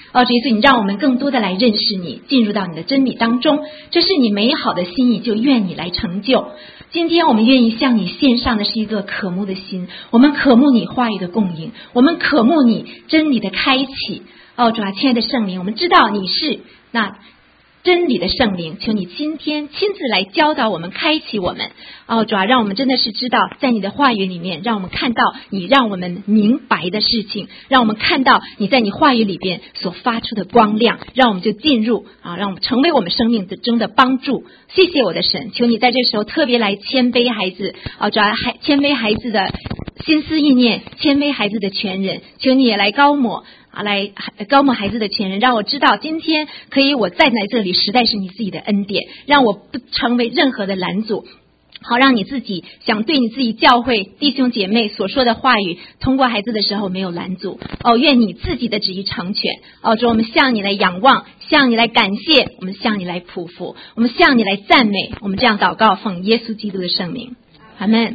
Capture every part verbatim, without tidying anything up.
哦，主耶稣，你让我们更多的来认识你，进入到你的真理当中，这是你美好的心意，就愿你来成就。今天我们愿意向你献上的是一个渴慕的心，我们渴慕你话语的供应，我们渴慕你真理的开启。哦，主啊，亲爱的圣灵，我们知道你是那真理的圣灵，求你今天亲自来教导我们，开启我们。哦，主啊，让我们真的是知道在你的话语里面，让我们看到你让我们明白的事情，让我们看到你在你话语里边所发出的光亮，让我们就进入啊，让我们成为我们生命的中的帮助。谢谢我的神，求你在这时候特别来谦卑孩子啊，主啊，谦卑孩子的心思意念，谦卑孩子的全人，求你也来高抹啊，来高抹孩子的全人，让我知道今天可以我站在这里，实在是你自己的恩典，让我不成为任何的拦阻，好让你自己想对你自己教会弟兄姐妹所说的话语，通过孩子的时候没有拦阻。哦，愿你自己的旨意成全。哦，主，我们向你来仰望，向你来感谢，我们向你来匍匐，我们向你来赞美。我们这样祷告，奉耶稣基督的圣名，阿们。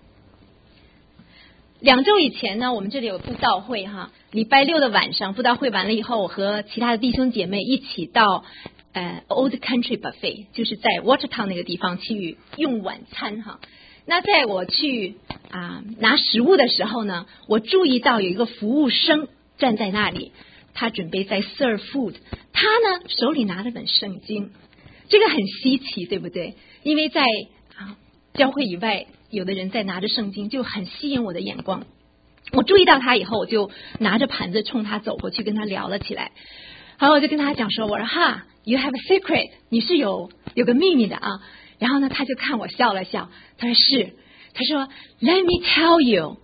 两周以前呢，我们这里有布道会哈，礼拜六的晚上布道会完了以后，我和其他的弟兄姐妹一起到呃 Old Country Buffet， 就是在 Watertown 那个地方去用晚餐哈。那在我去啊、呃、拿食物的时候呢，我注意到有一个服务生站在那里，他准备在 serve food， 他呢手里拿了本圣经，这个很稀奇，对不对？因为在啊教会以外，有的人在拿着圣经，就很吸引我的眼光。我注意到他以后，我就拿着盘子冲他走过去，跟他聊了起来。然后我就跟他讲说，我说哈 ，You have a secret， 你是有有个秘密的啊。然后呢，他就看我笑了笑，他说是，他说 Let me tell you,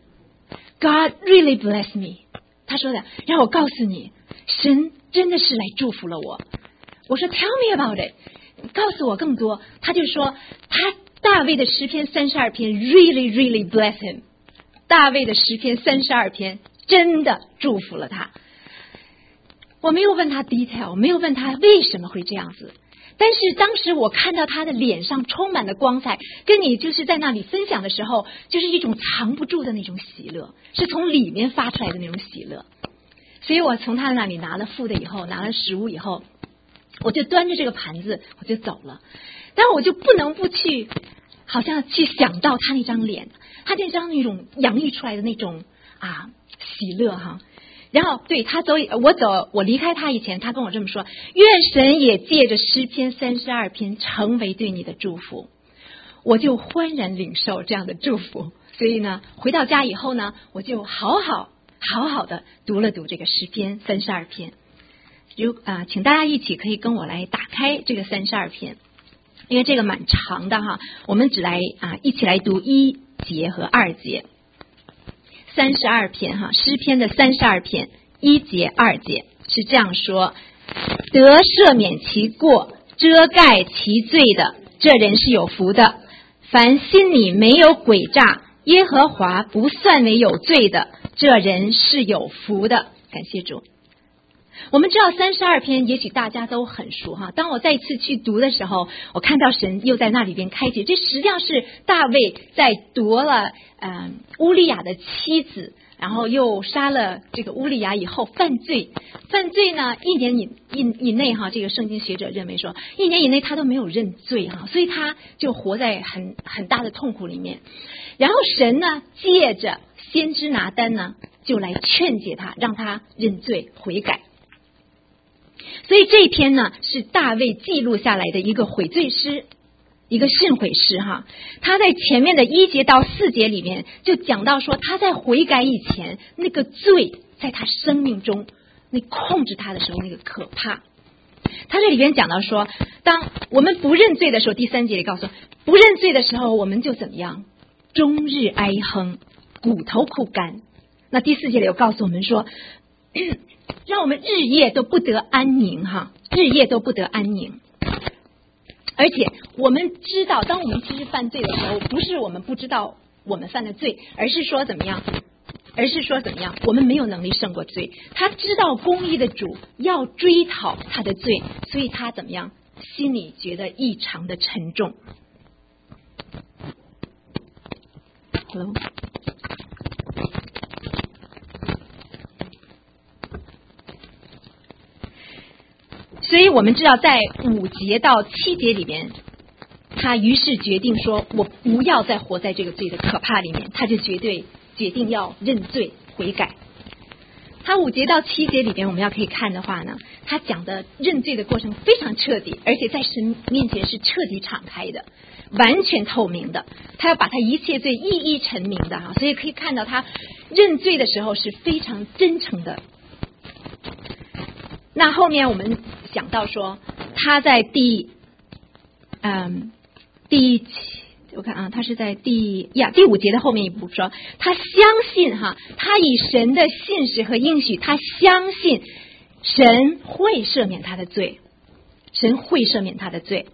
God really bless me。他说的，让我告诉你，神真的是来祝福了我。我说 Tell me about it， 告诉我更多。他就说他。大卫的诗篇三十二篇 really really bless him， 大卫的诗篇三十二篇真的祝福了他。我没有问他 detail， 没有问他为什么会这样子，但是当时我看到他的脸上充满了光彩，跟你就是在那里分享的时候，就是一种藏不住的那种喜乐，是从里面发出来的那种喜乐。所以我从他那里拿了付的以后，拿了食物以后，我就端着这个盘子我就走了。但我就不能不去好像去想到他那张脸，他那张那种洋溢出来的那种啊喜乐哈。然后对他走，我走，我离开他以前，他跟我这么说：愿神也借着诗篇三十二篇成为对你的祝福。我就欢然领受这样的祝福。所以呢，回到家以后呢，我就好好好好的读了读这个诗篇三十二篇。如啊，请大家一起可以跟我来打开这个三十二篇。因为这个蛮长的哈，我们只来啊一起来读一节和二节。三十二篇哈，诗篇的三十二篇一节二节是这样说：得赦免其过，遮盖其罪的，这人是有福的。凡心里没有诡诈，耶和华不算为有罪的，这人是有福的。感谢主。我们知道三十二篇也许大家都很熟哈。当我再次去读的时候，我看到神又在那里边开启，这实际上是大卫在夺了呃乌利亚的妻子，然后又杀了这个乌利亚以后犯罪，犯罪呢一年以以以内哈，这个圣经学者认为说一年以内他都没有认罪哈，所以他就活在很很大的痛苦里面。然后神呢借着先知拿单呢就来劝解他，让他认罪悔改。所以这一篇呢是大卫记录下来的一个悔罪诗，一个训悔诗哈。他在前面的一节到四节里面就讲到说，他在悔改以前那个罪在他生命中那控制他的时候那个可怕。他这里边讲到说，当我们不认罪的时候，第三节里告诉不认罪的时候我们就怎么样，终日哀哼，骨头枯干。那第四节里又告诉我们说让我们日夜都不得安宁哈，日夜都不得安宁。而且我们知道，当我们其实犯罪的时候，不是我们不知道我们犯的罪，而是说怎么样？而是说怎么样？我们没有能力胜过罪。他知道公义的主要追讨他的罪，所以他怎么样？心里觉得异常的沉重。Hello。 所以我们知道在五节到七节里面，他于是决定说我不要再活在这个罪的可怕里面，他就绝对决定要认罪悔改。他五节到七节里边我们要可以看的话呢，他讲的认罪的过程非常彻底，而且在神面前是彻底敞开的，完全透明的，他要把他一切罪一一陈明的哈，所以可以看到他认罪的时候是非常真诚的。那后面我们讲到说他在第嗯第我看啊，他是在第呀第五节的后面一步说，他相信哈，他以神的信实和应许，他相信神会赦免他的罪，神会赦免他的罪。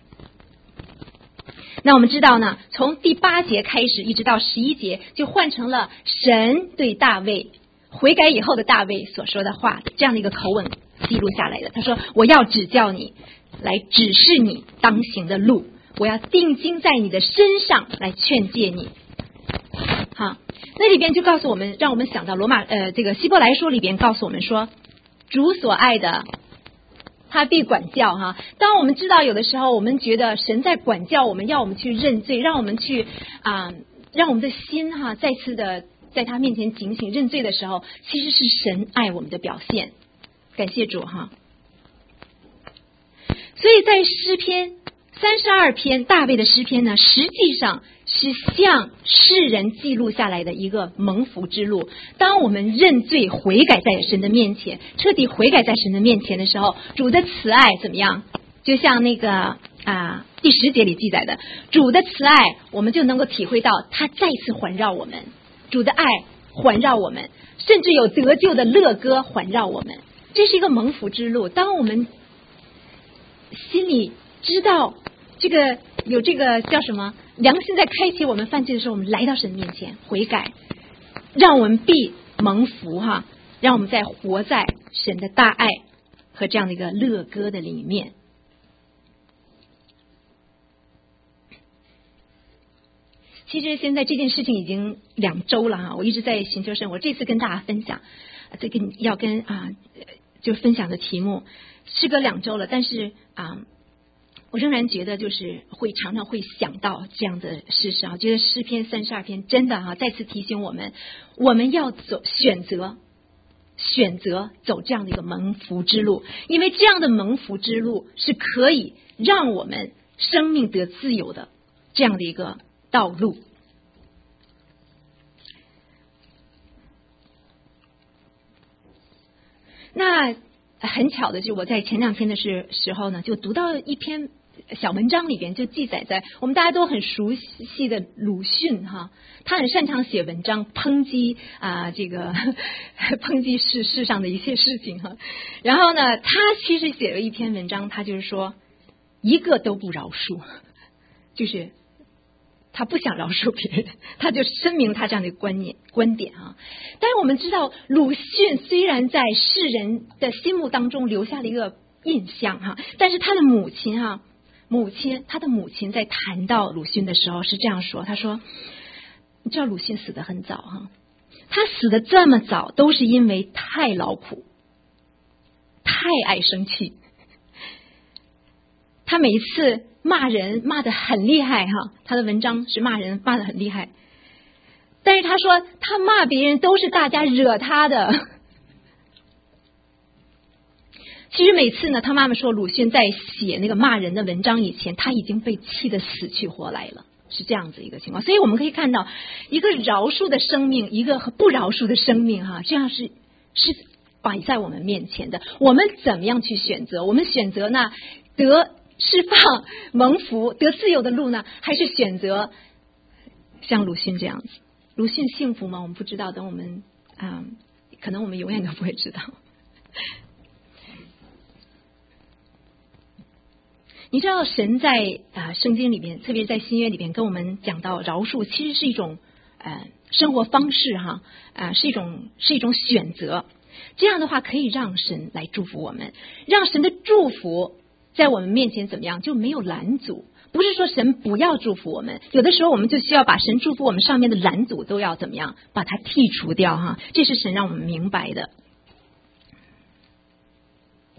那我们知道呢，从第八节开始一直到十一节，就换成了神对大卫悔改以后的大卫所说的话，这样的一个口吻记录下来的。他说：“我要指教你，来指示你当行的路。我要定睛在你的身上来劝诫你。”好，那里边就告诉我们，让我们想到罗马呃这个希伯来书里边告诉我们说，主所爱的他必管教哈。当我们知道有的时候我们觉得神在管教我们，要我们去认罪，让我们去啊、呃，让我们的心哈再次的在他面前警醒认罪的时候，其实是神爱我们的表现。感谢主哈。所以在诗篇三十二篇大卫的诗篇呢，实际上是向世人记录下来的一个蒙福之路。当我们认罪悔改在神的面前，彻底悔改在神的面前的时候，主的慈爱怎么样？就像那个啊第十节里记载的，主的慈爱我们就能够体会到他再次环绕我们，主的爱环绕我们，甚至有得救的乐歌环绕我们。这是一个蒙福之路。当我们心里知道这个有这个叫什么良心在开启我们犯罪的时候，我们来到神面前悔改，让我们必蒙福哈，让我们再活在神的大爱和这样的一个乐歌的里面。其实现在这件事情已经两周了哈，我一直在寻求神。我这次跟大家分享，这个要跟啊就分享的题目事隔两周了，但是啊。我仍然觉得就是会常常会想到这样的事实啊，觉得诗篇三十二篇真的哈、啊、再次提醒我们，我们要走选择选择走这样的一个蒙福之路，因为这样的蒙福之路是可以让我们生命得自由的这样的一个道路。那很巧的是，我在前两天的时时候呢，就读到一篇小文章里边，就记载在我们大家都很熟悉的鲁迅哈，他很擅长写文章，抨击啊、呃、这个抨击世世上的一切事情哈。然后呢，他其实写了一篇文章，他就是说一个都不饶恕，就是他不想饶恕别人，他就声明他这样的观念观点啊。但是我们知道，鲁迅虽然在世人的心目当中留下了一个印象哈，但是他的母亲哈，母亲他的母亲在谈到鲁迅的时候是这样说，他说：“你知道鲁迅死得很早哈，他死得这么早，都是因为太劳苦，太爱生气。他每一次骂人骂得很厉害哈，他的文章是骂人骂得很厉害，但是他说他骂别人都是大家惹他的。其实每次呢，他妈妈说鲁迅在写那个骂人的文章以前，他已经被气得死去活来了，是这样子一个情况。所以我们可以看到，一个饶恕的生命，一个不饶恕的生命哈，这样是是摆在我们面前的。我们怎么样去选择？我们选择呢得释放蒙福得自由的路呢，还是选择像鲁迅这样子？鲁迅幸福吗？我们不知道，等我们嗯，可能我们永远都不会知道。你知道神在啊、呃、圣经里边，特别在新约里边跟我们讲到饶恕，其实是一种呃生活方式哈啊、呃、是一种是一种选择。这样的话可以让神来祝福我们，让神的祝福在我们面前怎么样就没有拦阻。不是说神不要祝福我们，有的时候我们就需要把神祝福我们上面的拦阻都要怎么样把它剔除掉哈，这是神让我们明白的。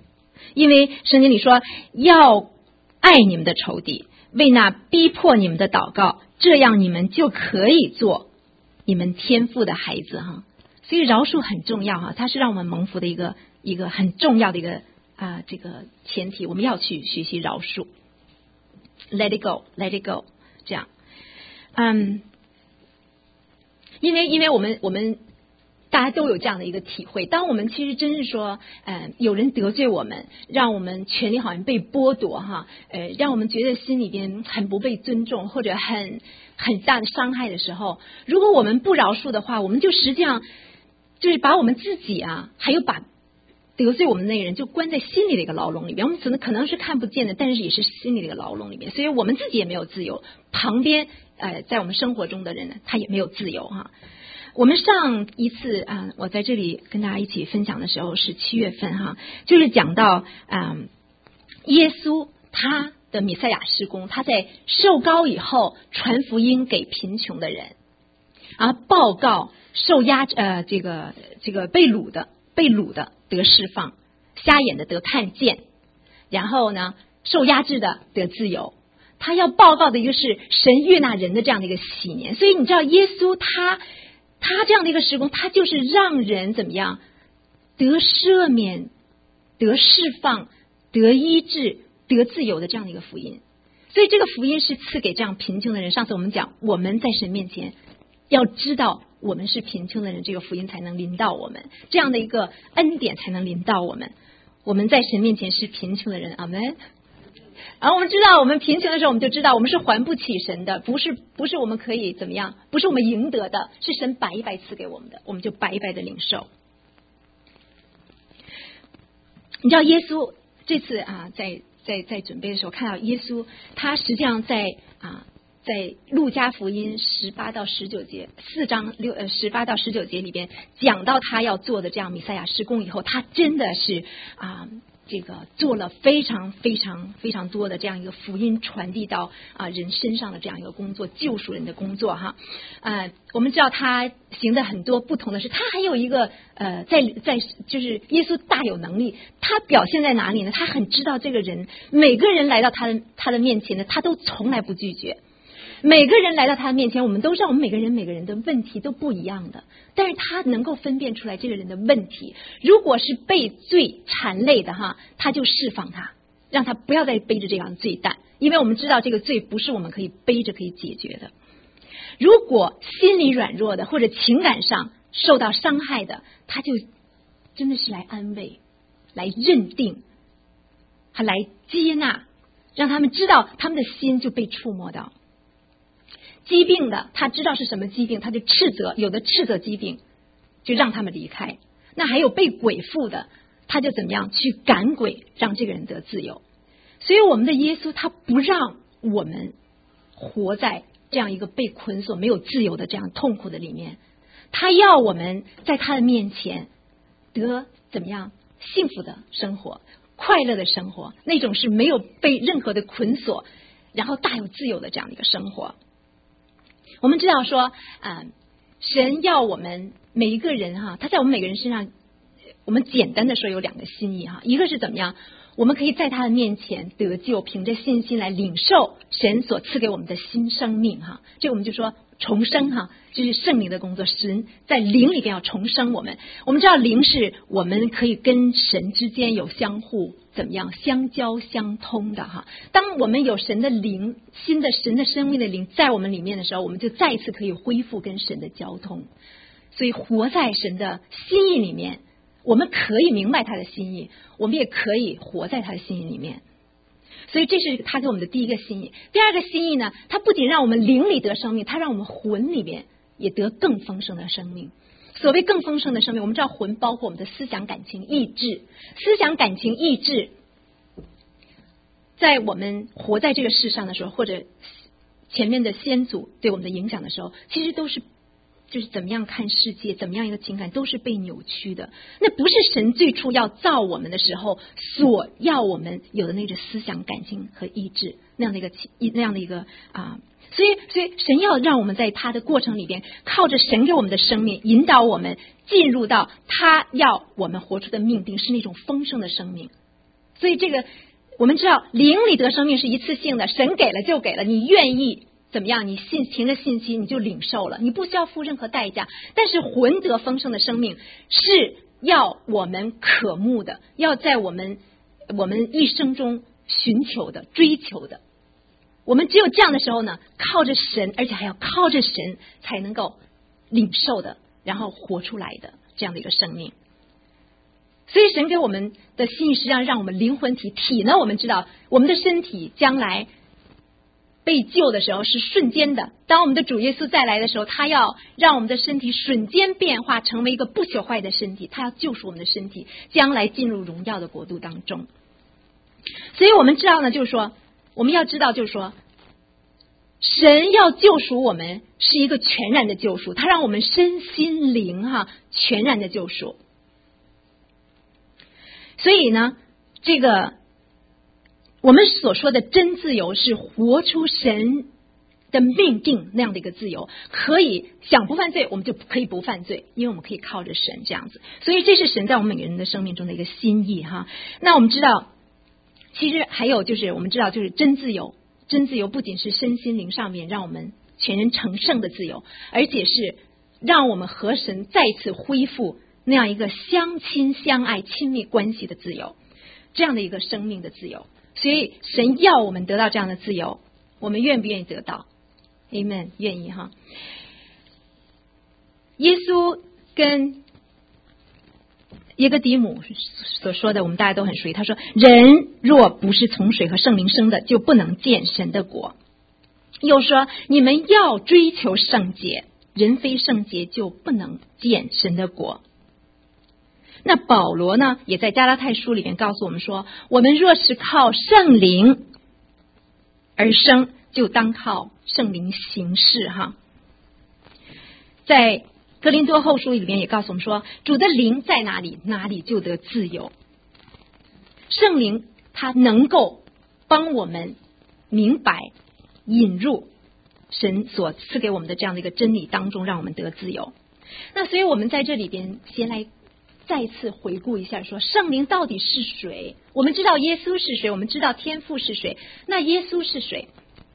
因为圣经里说要爱你们的仇敌，为那逼迫你们的祷告，这样你们就可以做你们天父的孩子哈。所以饶恕很重要哈，它是让我们蒙福的一个一个很重要的一个啊、呃、这个前提，我们要去学习饶恕。Let it go, let it go， 这样，嗯，因为因为我们我们大家都有这样的一个体会，当我们其实真是说，呃，有人得罪我们，让我们权利好像被剥夺哈，呃，让我们觉得心里边很不被尊重，或者很很大的伤害的时候，如果我们不饶恕的话，我们就实际上就是把我们自己啊，还有把得罪我们的那个人就关在心里的一个牢笼里面，我们可能可能是看不见的，但是也是心里的一个牢笼里面，所以我们自己也没有自由，旁边呃在我们生活中的人呢，他也没有自由哈。我们上一次啊、呃，我在这里跟大家一起分享的时候是七月份哈，就是讲到啊、呃，耶稣他的弥赛亚事工，他在受膏以后传福音给贫穷的人，啊，报告受压呃这个这个被掳的被掳的得释放，瞎眼的得看见，然后呢受压制的得自由。他要报告的一个是神悦纳人的这样的一个喜年，所以你知道耶稣他他这样的一个事工，他就是让人怎么样得赦免、得释放、得医治、得自由的这样的一个福音。所以这个福音是赐给这样贫穷的人。上次我们讲，我们在神面前要知道我们是贫穷的人，这个福音才能临到我们，这样的一个恩典才能临到我们。我们在神面前是贫穷的人，阿们。然后我们知道我们贫穷的时候，我们就知道我们是还不起神的，不是不是我们可以怎么样，不是我们赢得的，是神白白赐给我们的，我们就白白的领受。你知道耶稣这次啊，在在在准备的时候，看到耶稣他实际上在啊在路加福音十八到十九节四章六呃十八到十九节里边讲到他要做的这样弥赛亚事工以后，他真的是啊。这个做了非常非常非常多的这样一个福音传递到啊人身上的这样一个工作，救赎人的工作哈。呃，我们知道他行的很多不同的事，他还有一个呃，在在就是耶稣大有能力，他表现在哪里呢？他很知道这个人，每个人来到他的他的面前呢，他都从来不拒绝。每个人来到他的面前，我们都知道我们每个人每个人的问题都不一样的，但是他能够分辨出来这个人的问题，如果是被罪缠累的哈，他就释放他，让他不要再背着这样的罪担，因为我们知道这个罪不是我们可以背着可以解决的。如果心理软弱的或者情感上受到伤害的，他就真的是来安慰，来认定，还来接纳，让他们知道他们的心就被触摸到。疾病的他知道是什么疾病，他就斥责，有的斥责疾病就让他们离开。那还有被鬼附的，他就怎么样去赶鬼，让这个人得自由。所以我们的耶稣他不让我们活在这样一个被捆锁没有自由的这样痛苦的里面，他要我们在他的面前得怎么样幸福的生活，快乐的生活，那种是没有被任何的捆锁，然后大有自由的这样的一个生活。我们知道说，呃，神要我们每一个人哈，他在我们每个人身上，我们简单的说有两个心意哈，一个是怎么样，我们可以在他的面前得救，凭着信心来领受神所赐给我们的新生命哈，这个我们就说重生哈，就是圣灵的工作，神在灵里边要重生我们。我们知道灵是我们可以跟神之间有相互怎么样相交相通的哈。当我们有神的灵，新的神的生命的灵在我们里面的时候，我们就再一次可以恢复跟神的交通。所以活在神的心意里面，我们可以明白他的心意，我们也可以活在他的心意里面。所以这是他给我们的第一个心意。第二个心意呢，他不仅让我们灵里得生命，他让我们魂里面也得更丰盛的生命。所谓更丰盛的生命，我们知道魂包括我们的思想感情意志，思想感情意志在我们活在这个世上的时候，或者前面的先祖对我们的影响的时候，其实都是就是怎么样看世界，怎么样一个情感都是被扭曲的。那不是神最初要造我们的时候所要我们有的那个思想感情和意志那样的一个那样的一个啊，所以所以神要让我们在他的过程里边，靠着神给我们的生命引导我们进入到他要我们活出的命定，是那种丰盛的生命。 所以这个我们知道灵里得生命是一次性的，神给了就给了，你愿意怎么样，你信凭着信心你就领受了，你不需要付任何代价。但是魂得丰盛的生命是要我们渴慕的，要在我们我们一生中寻求的、追求的。我们只有这样的时候呢，靠着神，而且还要靠着神才能够领受的，然后活出来的这样的一个生命。所以神给我们的心意实际上让我们灵魂体体呢，我们知道我们的身体将来被救的时候是瞬间的，当我们的主耶稣再来的时候，他要让我们的身体瞬间变化成为一个不朽坏的身体，他要救赎我们的身体，将来进入荣耀的国度当中。所以我们知道呢，就是说我们要知道就是说神要救赎我们是一个全然的救赎，他让我们身心灵哈全然的救赎。所以呢，这个我们所说的真自由是活出神的命定那样的一个自由，可以想不犯罪我们就可以不犯罪，因为我们可以靠着神这样子。所以这是神在我们每个人的生命中的一个心意哈。那我们知道其实还有就是我们知道就是真自由，真自由不仅是身心灵上面让我们全人成圣的自由，而且是让我们和神再次恢复那样一个相亲相爱亲密关系的自由，这样的一个生命的自由。所以神要我们得到这样的自由，我们愿不愿意得到？ Amen， 愿意哈。耶稣跟耶哥底母所说的我们大家都很熟悉，他说人若不是从水和圣灵生的，就不能见神的国。又说你们要追求圣洁，人非圣洁就不能见神的国。那保罗呢也在加拉太书里面告诉我们说，我们若是靠圣灵而生，就当靠圣灵行事哈。在哥林多后书里面也告诉我们说，主的灵在哪里，哪里就得自由。圣灵他能够帮我们明白引入神所赐给我们的这样的一个真理当中，让我们得自由。那所以我们在这里边先来再次回顾一下，说圣灵到底是谁？我们知道耶稣是谁，我们知道天父是谁，那耶稣是谁？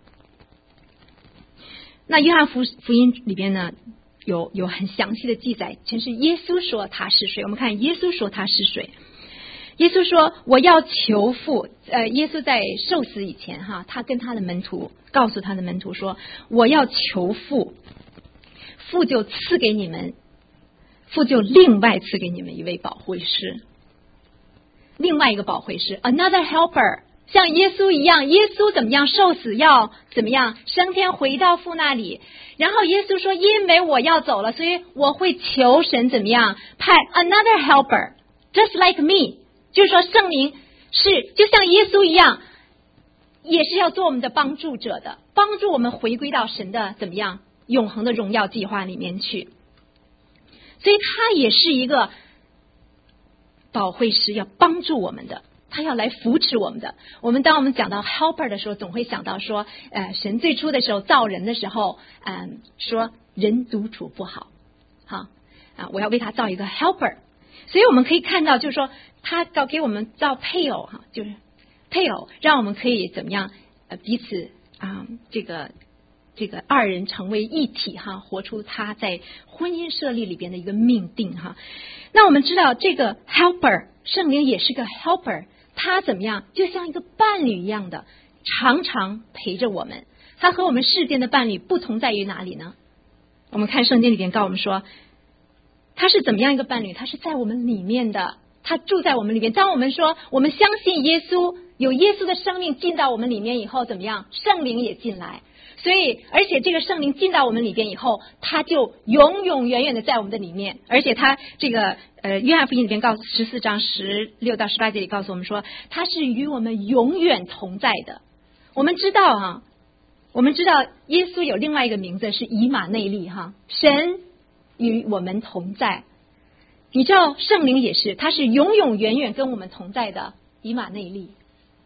那约翰福福音里边呢有有很详细的记载，其实耶稣说他是谁。我们看耶稣说他是谁。耶稣说我要求父，呃，耶稣在受死以前哈，他跟他的门徒告诉他的门徒说，我要求父，父就赐给你们，父就另外赐给你们一位保惠师，另外一个保惠师 another helper， 像耶稣一样，耶稣怎么样受死要怎么样升天回到父那里，然后耶稣说因为我要走了，所以我会求神怎么样派 another helper just like me， 就是说圣灵是就像耶稣一样，也是要做我们的帮助者的，帮助我们回归到神的怎么样永恒的荣耀计划里面去。所以他也是一个保惠师，要帮助我们的，他要来扶持我们的。我们当我们讲到 helper 的时候，总会想到说，呃，神最初的时候造人的时候，嗯、呃，说人独处不好，好啊，我要为他造一个 helper。所以我们可以看到，就是说他要给我们造配偶哈，就是配偶，让我们可以怎么样呃彼此啊、呃、这个。这个二人成为一体哈，活出他在婚姻设立里边的一个命定哈。那我们知道这个 helper 圣灵也是个 helper， 他怎么样就像一个伴侣一样的常常陪着我们。他和我们世间的伴侣不同在于哪里呢？我们看圣经里边告诉我们说，他是怎么样一个伴侣，他是在我们里面的，他住在我们里面。当我们说我们相信耶稣，有耶稣的生命进到我们里面以后，怎么样圣灵也进来，所以而且这个圣灵进到我们里边以后，他就永永远远的在我们的里面。而且他这个呃约翰福音里边告诉十四章十六到十八节里告诉我们说，他是与我们永远同在的。我们知道啊，我们知道耶稣有另外一个名字是以马内利哈，神与我们同在。你知道圣灵也是，他是永永远远跟我们同在的以马内利，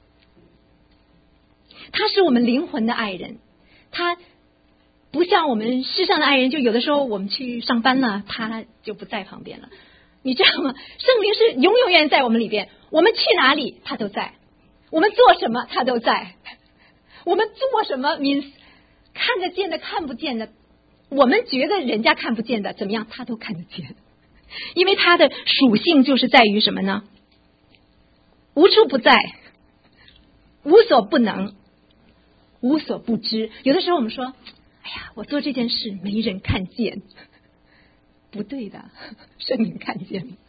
他是我们灵魂的爱人。他不像我们世上的爱人，就有的时候我们去上班了，他就不在旁边了。 你知道吗？圣灵是永永远远在我们里边，我们去哪里他都在，我们做什么他都在，我们做什么 means 看得见的看不见的，我们觉得人家看不见的怎么样他都看得见，因为他的属性就是在于什么呢？无处不在，无所不能，无所不知。有的时候我们说，哎呀，我做这件事没人看见，不对的，圣灵看见了。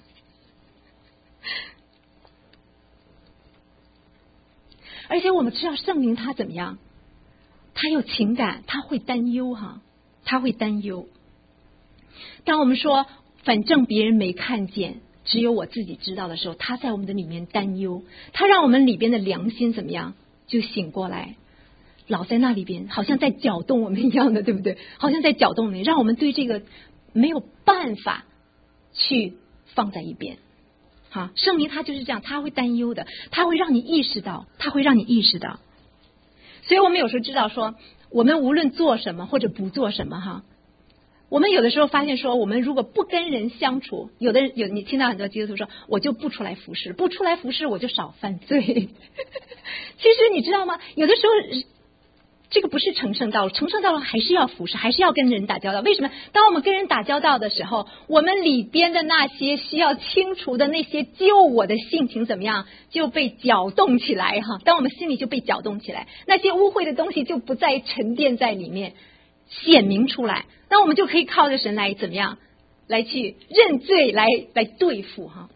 而且我们知道圣灵他怎么样，他有情感，他会担忧哈，他会担忧。当我们说反正别人没看见，只有我自己知道的时候，他在我们的里面担忧，他让我们里边的良心怎么样就醒过来，老在那里边好像在搅动我们一样的，对不对？好像在搅动你，让我们对这个没有办法去放在一边。哈，圣灵他就是这样，他会担忧的，他会让你意识到，他会让你意识到。所以我们有时候知道说，我们无论做什么或者不做什么哈，我们有的时候发现说，我们如果不跟人相处，有的有你听到很多基督徒说，我就不出来服侍，不出来服侍我就少犯罪。其实你知道吗？有的时候这个不是成圣道路，成圣道路还是要服侍，还是要跟人打交道。为什么？当我们跟人打交道的时候，我们里边的那些需要清除的那些救我的性情怎么样就被搅动起来哈？当我们心里就被搅动起来，那些污秽的东西就不再沉淀在里面，显明出来，那我们就可以靠着神来怎么样来去认罪，来来对付哈。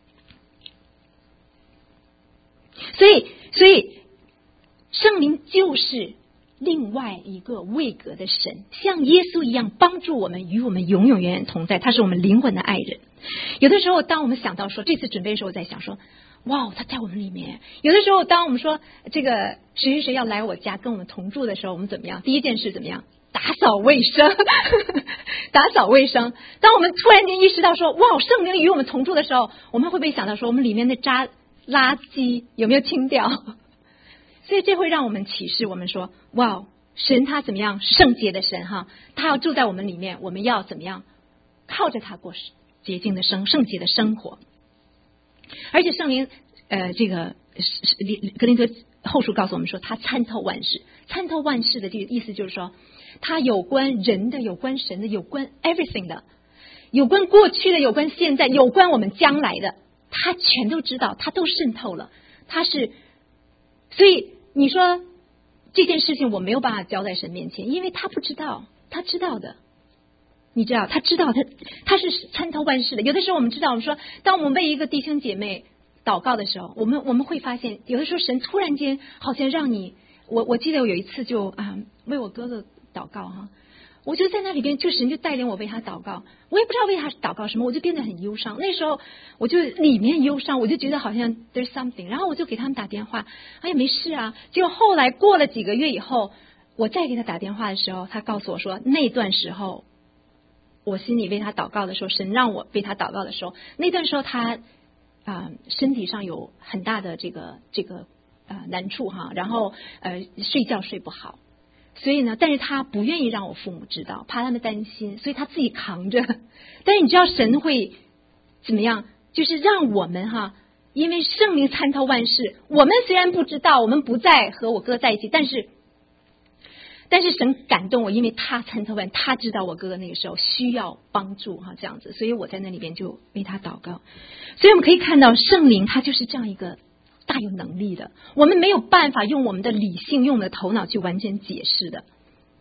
所以所以圣灵就是另外一个位格的神，像耶稣一样帮助我们，与我们永永远远同在，他是我们灵魂的爱人。有的时候当我们想到说这次准备的时候，我在想说哇，他在我们里面。有的时候当我们说这个谁谁谁要来我家跟我们同住的时候，我们怎么样？第一件事怎么样？打扫卫生打扫卫生。当我们突然间意识到说哇，圣灵与我们同住的时候，我们会不会想到说我们里面的渣垃圾有没有清掉？所以这会让我们启示我们说哇，神他怎么样？圣洁的神哈，他要住在我们里面，我们要怎么样靠着他过洁净的生圣洁的生活。而且圣灵呃，这个格林多后书告诉我们说，他参透万事。参透万事的这个意思就是说，他有关人的，有关神的，有关 everything 的，有关过去的，有关现在，有关我们将来的，他全都知道，他都渗透了。他是，所以你说这件事情我没有办法交在神面前，因为他不知道，他知道的。你知道他知道他他是参透万事的。有的时候我们知道，我们说当我们为一个弟兄姐妹祷告的时候，我们我们会发现有的时候神突然间好像让你，我我记得我有一次就啊为我哥哥祷告哈，我就在那里边，就神就带领我为他祷告，我也不知道为他祷告什么，我就变得很忧伤。那时候我就里面忧伤，我就觉得好像 there's something， 然后我就给他们打电话，哎呀没事啊。结果后来过了几个月以后，我再给他打电话的时候，他告诉我说那段时候我心里为他祷告的时候，神让我为他祷告的时候，那段时候他啊、呃、身体上有很大的这个这个啊、呃、难处哈，然后呃睡觉睡不好。所以呢，但是他不愿意让我父母知道，怕他们担心，所以他自己扛着。但是你知道神会怎么样？就是让我们哈，因为圣灵参透万事，我们虽然不知道，我们不再和我哥在一起，但是但是神感动我，因为他参透万，他知道我哥哥那个时候需要帮助哈，这样子，所以我在那里边就为他祷告。所以我们可以看到圣灵他就是这样一个大有能力的，我们没有办法用我们的理性、用我们的头脑去完全解释的。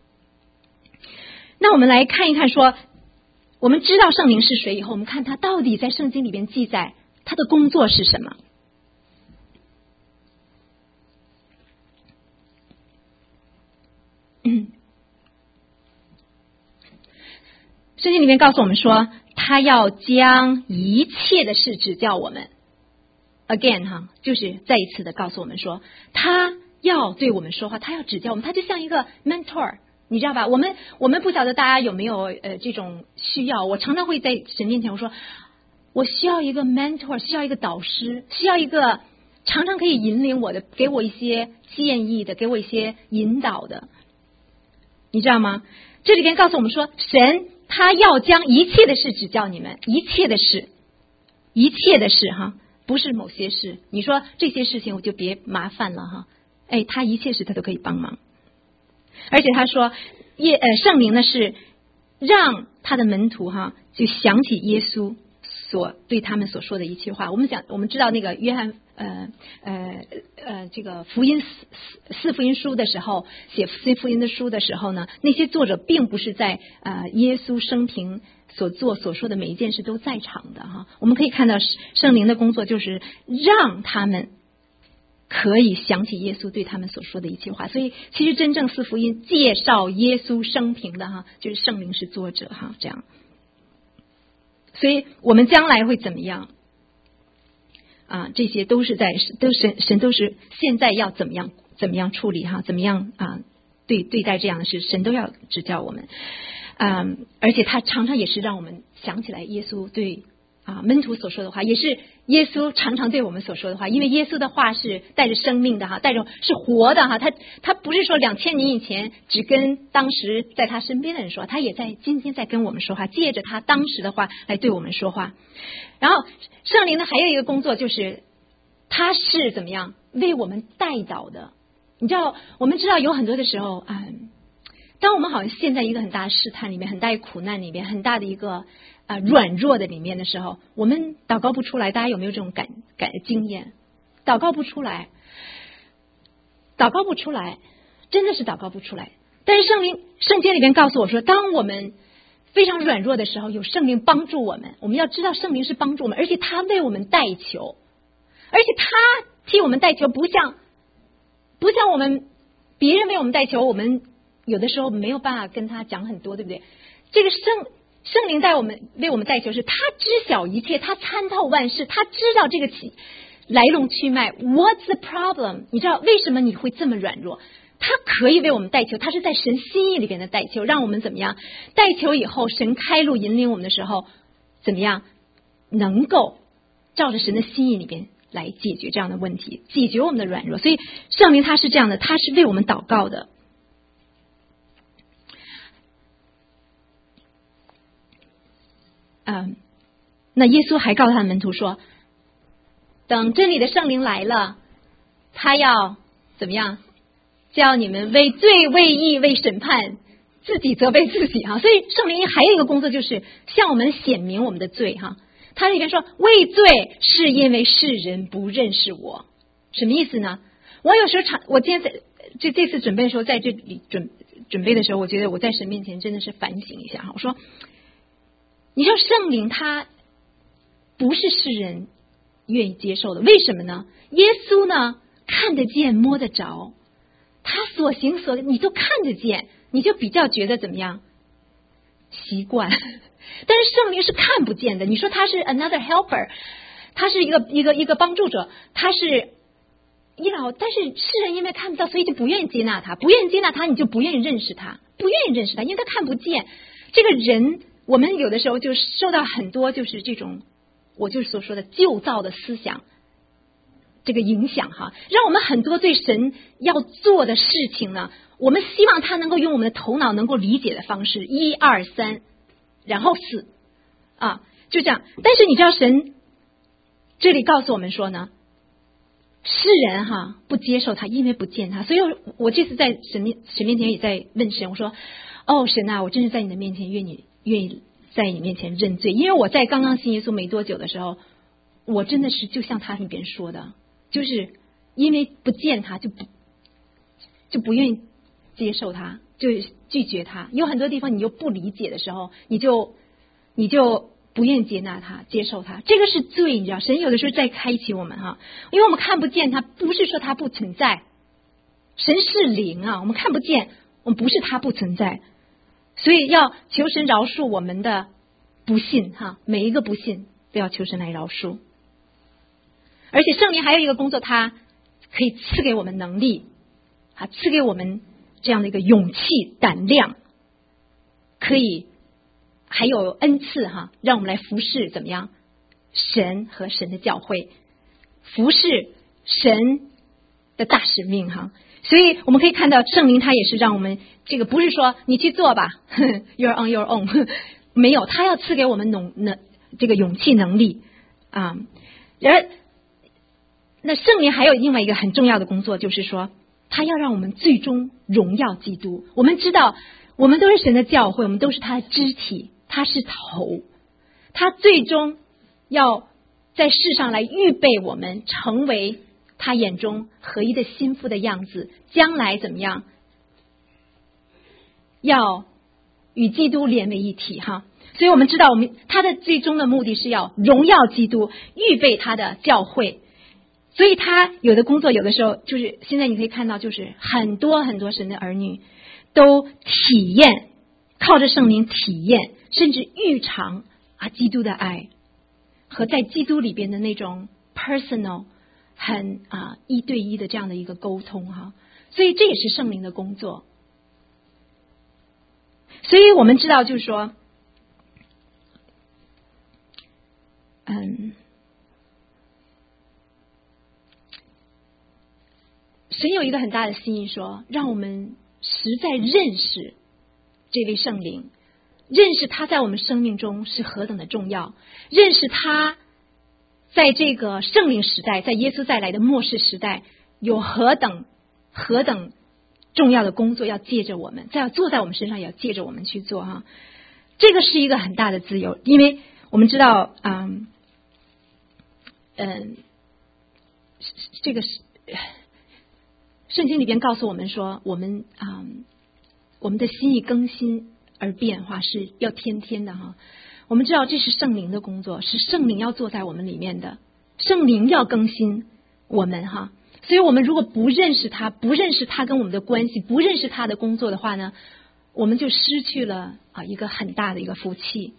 那我们来看一看说，我们知道圣灵是谁以后，我们看他到底在圣经里面记载他的工作是什么。嗯，圣经里面告诉我们说，他要将一切的事指教我们。Again 哈，就是再一次的告诉我们说，他要对我们说话，他要指教我们，他就像一个 mentor， 你知道吧？我们我们不晓得大家有没有呃这种需要，我常常会在神面前我说，我需要一个 mentor， 需要一个导师，需要一个常常可以引领我的，给我一些建议的，给我一些引导的，你知道吗？这里边告诉我们说，神他要将一切的事指教你们，一切的事。 一切的事哈，不是某些事。你说这些事情我就别麻烦了哈，哎，他一切事他都可以帮忙。而且他说耶呃圣灵呢是让他的门徒哈就想起耶稣所对他们所说的一切话。我们讲我们知道那个约翰呃呃呃这个福音四四福音书的时候，写四福音的书的时候呢，那些作者并不是在呃耶稣生平所做所说的每一件事都在场的哈。我们可以看到圣灵的工作就是让他们可以想起耶稣对他们所说的一切话。所以其实真正四福音介绍耶稣生平的哈，就是圣灵是作者哈，这样。所以我们将来会怎么样啊？这些都是在都神神都是现在要怎么样怎么样处理哈，怎么样啊对对待这样的事，神都要指教我们。嗯，而且他常常也是让我们想起来耶稣对啊门徒所说的话，也是耶稣常常对我们所说的话。因为耶稣的话是带着生命的哈，带着是活的哈，他他不是说两千年以前只跟当时在他身边的人说，他也在今天在跟我们说话，借着他当时的话来对我们说话。然后圣灵呢还有一个工作就是他是怎么样为我们代祷的。你知道我们知道有很多的时候嗯。当我们好像陷在一个很大的试探里面，很大的苦难里面，很大的一个啊、呃、软弱的里面的时候，我们祷告不出来。大家有没有这种感感经验？祷告不出来，祷告不出来，真的是祷告不出来。但是圣灵圣经里面告诉我说，当我们非常软弱的时候，有圣灵帮助我们。我们要知道圣灵是帮助我们，而且他为我们代求，而且他替我们代求，不像不像我们别人为我们代求，我们有的时候没有办法跟他讲很多，对不对？这个圣圣灵带我们为我们代求是他知晓一切，他参透万事，他知道这个来龙去脉。 What's the problem？ 你知道为什么你会这么软弱？他可以为我们代求，他是在神心意里边的代求，让我们怎么样代求以后，神开路引领我们的时候，怎么样能够照着神的心意里边来解决这样的问题，解决我们的软弱。所以圣灵他是这样的，他是为我们祷告的。嗯，那耶稣还告诉他的门徒说，等真理的圣灵来了，他要怎么样？叫你们为罪、为义、为审判，自己责备自己哈。所以圣灵还有一个工作，就是向我们显明我们的罪哈。他里面说，为罪是因为世人不认识我，什么意思呢？我有时候常，我今天在这这次准备的时候，在这里准准备的时候，我觉得我在神面前真的是反省一下哈。我说，你说圣灵他不是世人愿意接受的，为什么呢？耶稣呢看得见摸得着，他所行所你都看得见，你就比较觉得怎么样习惯。但是圣灵是看不见的，你说他是 another helper， 他是一个一个一个帮助者，他是一老，但是世人因为看不到，所以就不愿意接纳他，不愿意接纳他，你就不愿意认识他，不愿意认识他，因为他看不见。这个人我们有的时候就受到很多就是这种我就是所说的旧造的思想这个影响哈，让我们很多对神要做的事情呢，我们希望他能够用我们的头脑能够理解的方式，一二三然后四啊，就这样。但是你知道神这里告诉我们说呢，世人哈不接受他，因为不见他。所以我这次在神面神面前也在问神，我说哦神啊，我真是在你的面前愿意愿意在你面前认罪。因为我在刚刚信耶稣没多久的时候，我真的是就像他里边说的，就是因为不见他就不就不愿意接受他，就拒绝他。有很多地方你又不理解的时候，你就你就不愿意接纳他接受他，这个是罪。你知道神有的时候在开启我们哈，因为我们看不见他，不是说他不存在，神是灵啊，我们看不见，我们不是他不存在，所以要求神饶恕我们的不信哈，每一个不信都要求神来饶恕。而且圣灵还有一个工作，他可以赐给我们能力啊，赐给我们这样的一个勇气胆量，可以还有恩赐哈，让我们来服侍怎么样神和神的教会，服侍神的大使命哈。所以我们可以看到圣灵他也是让我们这个不是说你去做吧，you're on your own， 没有，他要赐给我们能能这个勇气能力啊。然而，那圣灵还有另外一个很重要的工作，就是说，他要让我们最终荣耀基督。我们知道，我们都是神的教会，我们都是他的肢体，他是头，他最终要在世上来预备我们成为他眼中合一的心腹的样子，将来怎么样？要与基督连为一体哈。所以我们知道，我们他的最终的目的是要荣耀基督，预备他的教会。所以他有的工作，有的时候就是现在你可以看到，就是很多很多神的儿女都体验，靠着圣灵体验，甚至预尝啊基督的爱和在基督里边的那种 personal 很啊一对一的这样的一个沟通哈。所以这也是圣灵的工作。所以我们知道，就是说。嗯，神有一个很大的心意说，让我们实在认识这位圣灵，认识他在我们生命中是何等的重要，认识他在这个圣灵时代，在耶稣再来的末世时代有何等何等重要的工作要借着我们，再要做在我们身上，也要借着我们去做哈。这个是一个很大的自由，因为我们知道，嗯。嗯，这个是圣经里边告诉我们说，我们啊、嗯，我们的心意更新而变化是要天天的哈。我们知道这是圣灵的工作，是圣灵要做在我们里面的，圣灵要更新我们哈。所以我们如果不认识他，不认识他跟我们的关系，不认识他的工作的话呢，我们就失去了啊一个很大的一个福气。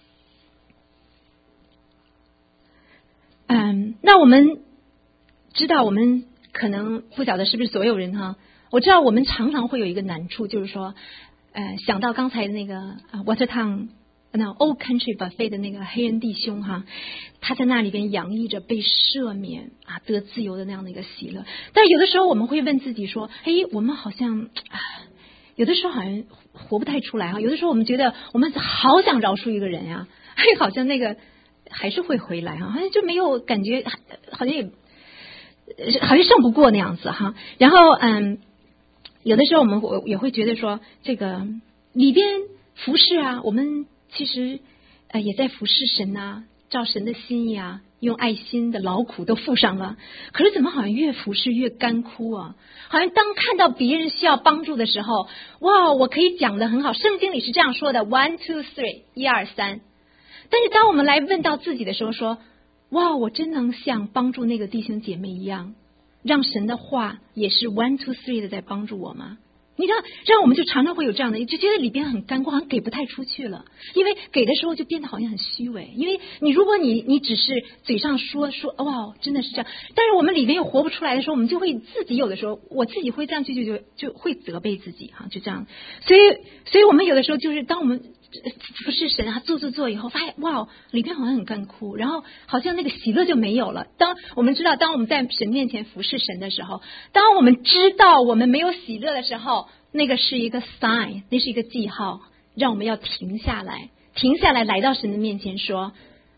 嗯，那我们知道，我们可能不晓得是不是所有人哈。我知道我们常常会有一个难处，就是说，呃，想到刚才的那个啊 Watertown 那 Old Country Buffet 的那个黑人弟兄哈，他在那里边洋溢着被赦免啊得自由的那样的一个喜乐。但有的时候我们会问自己说，哎，我们好像啊，有的时候好像活不太出来哈。有的时候我们觉得我们好想饶恕一个人呀，哎，好像那个。还是会回来哈，好像就没有感觉，好像也好像胜不过那样子哈。然后嗯，有的时候我们也会觉得说，这个里边服侍啊，我们其实呃也在服侍神啊，照神的心意啊，用爱心的劳苦都付上了。可是怎么好像越服侍越干枯啊？好像当看到别人需要帮助的时候，哇，我可以讲得很好，圣经里是这样说的 ：one two three， 一二三。但是当我们来问到自己的时候，说哇，我真能像帮助那个弟兄姐妹一样，让神的话也是 one two three 的在帮助我吗？你知道，让我们就常常会有这样的，就觉得里边很干枯，好像给不太出去了。因为给的时候就变得好像很虚伪。因为你如果你你只是嘴上说说哇，真的是这样，但是我们里面又活不出来的时候，我们就会自己有的时候，我自己会这样去就就就会责备自己哈，就这样。所以，所以我们有的时候就是当我们服侍神啊，做做做以后，发现哇，里边好像很干枯，然后好像那个喜乐就没有了。当我们知道，当我们在神面前服侍神的时候，当我们知道我们没有喜乐的时候，那个是一个 sign， 那是一个记号，让我们要停下来，停下来，来到神的面前说：“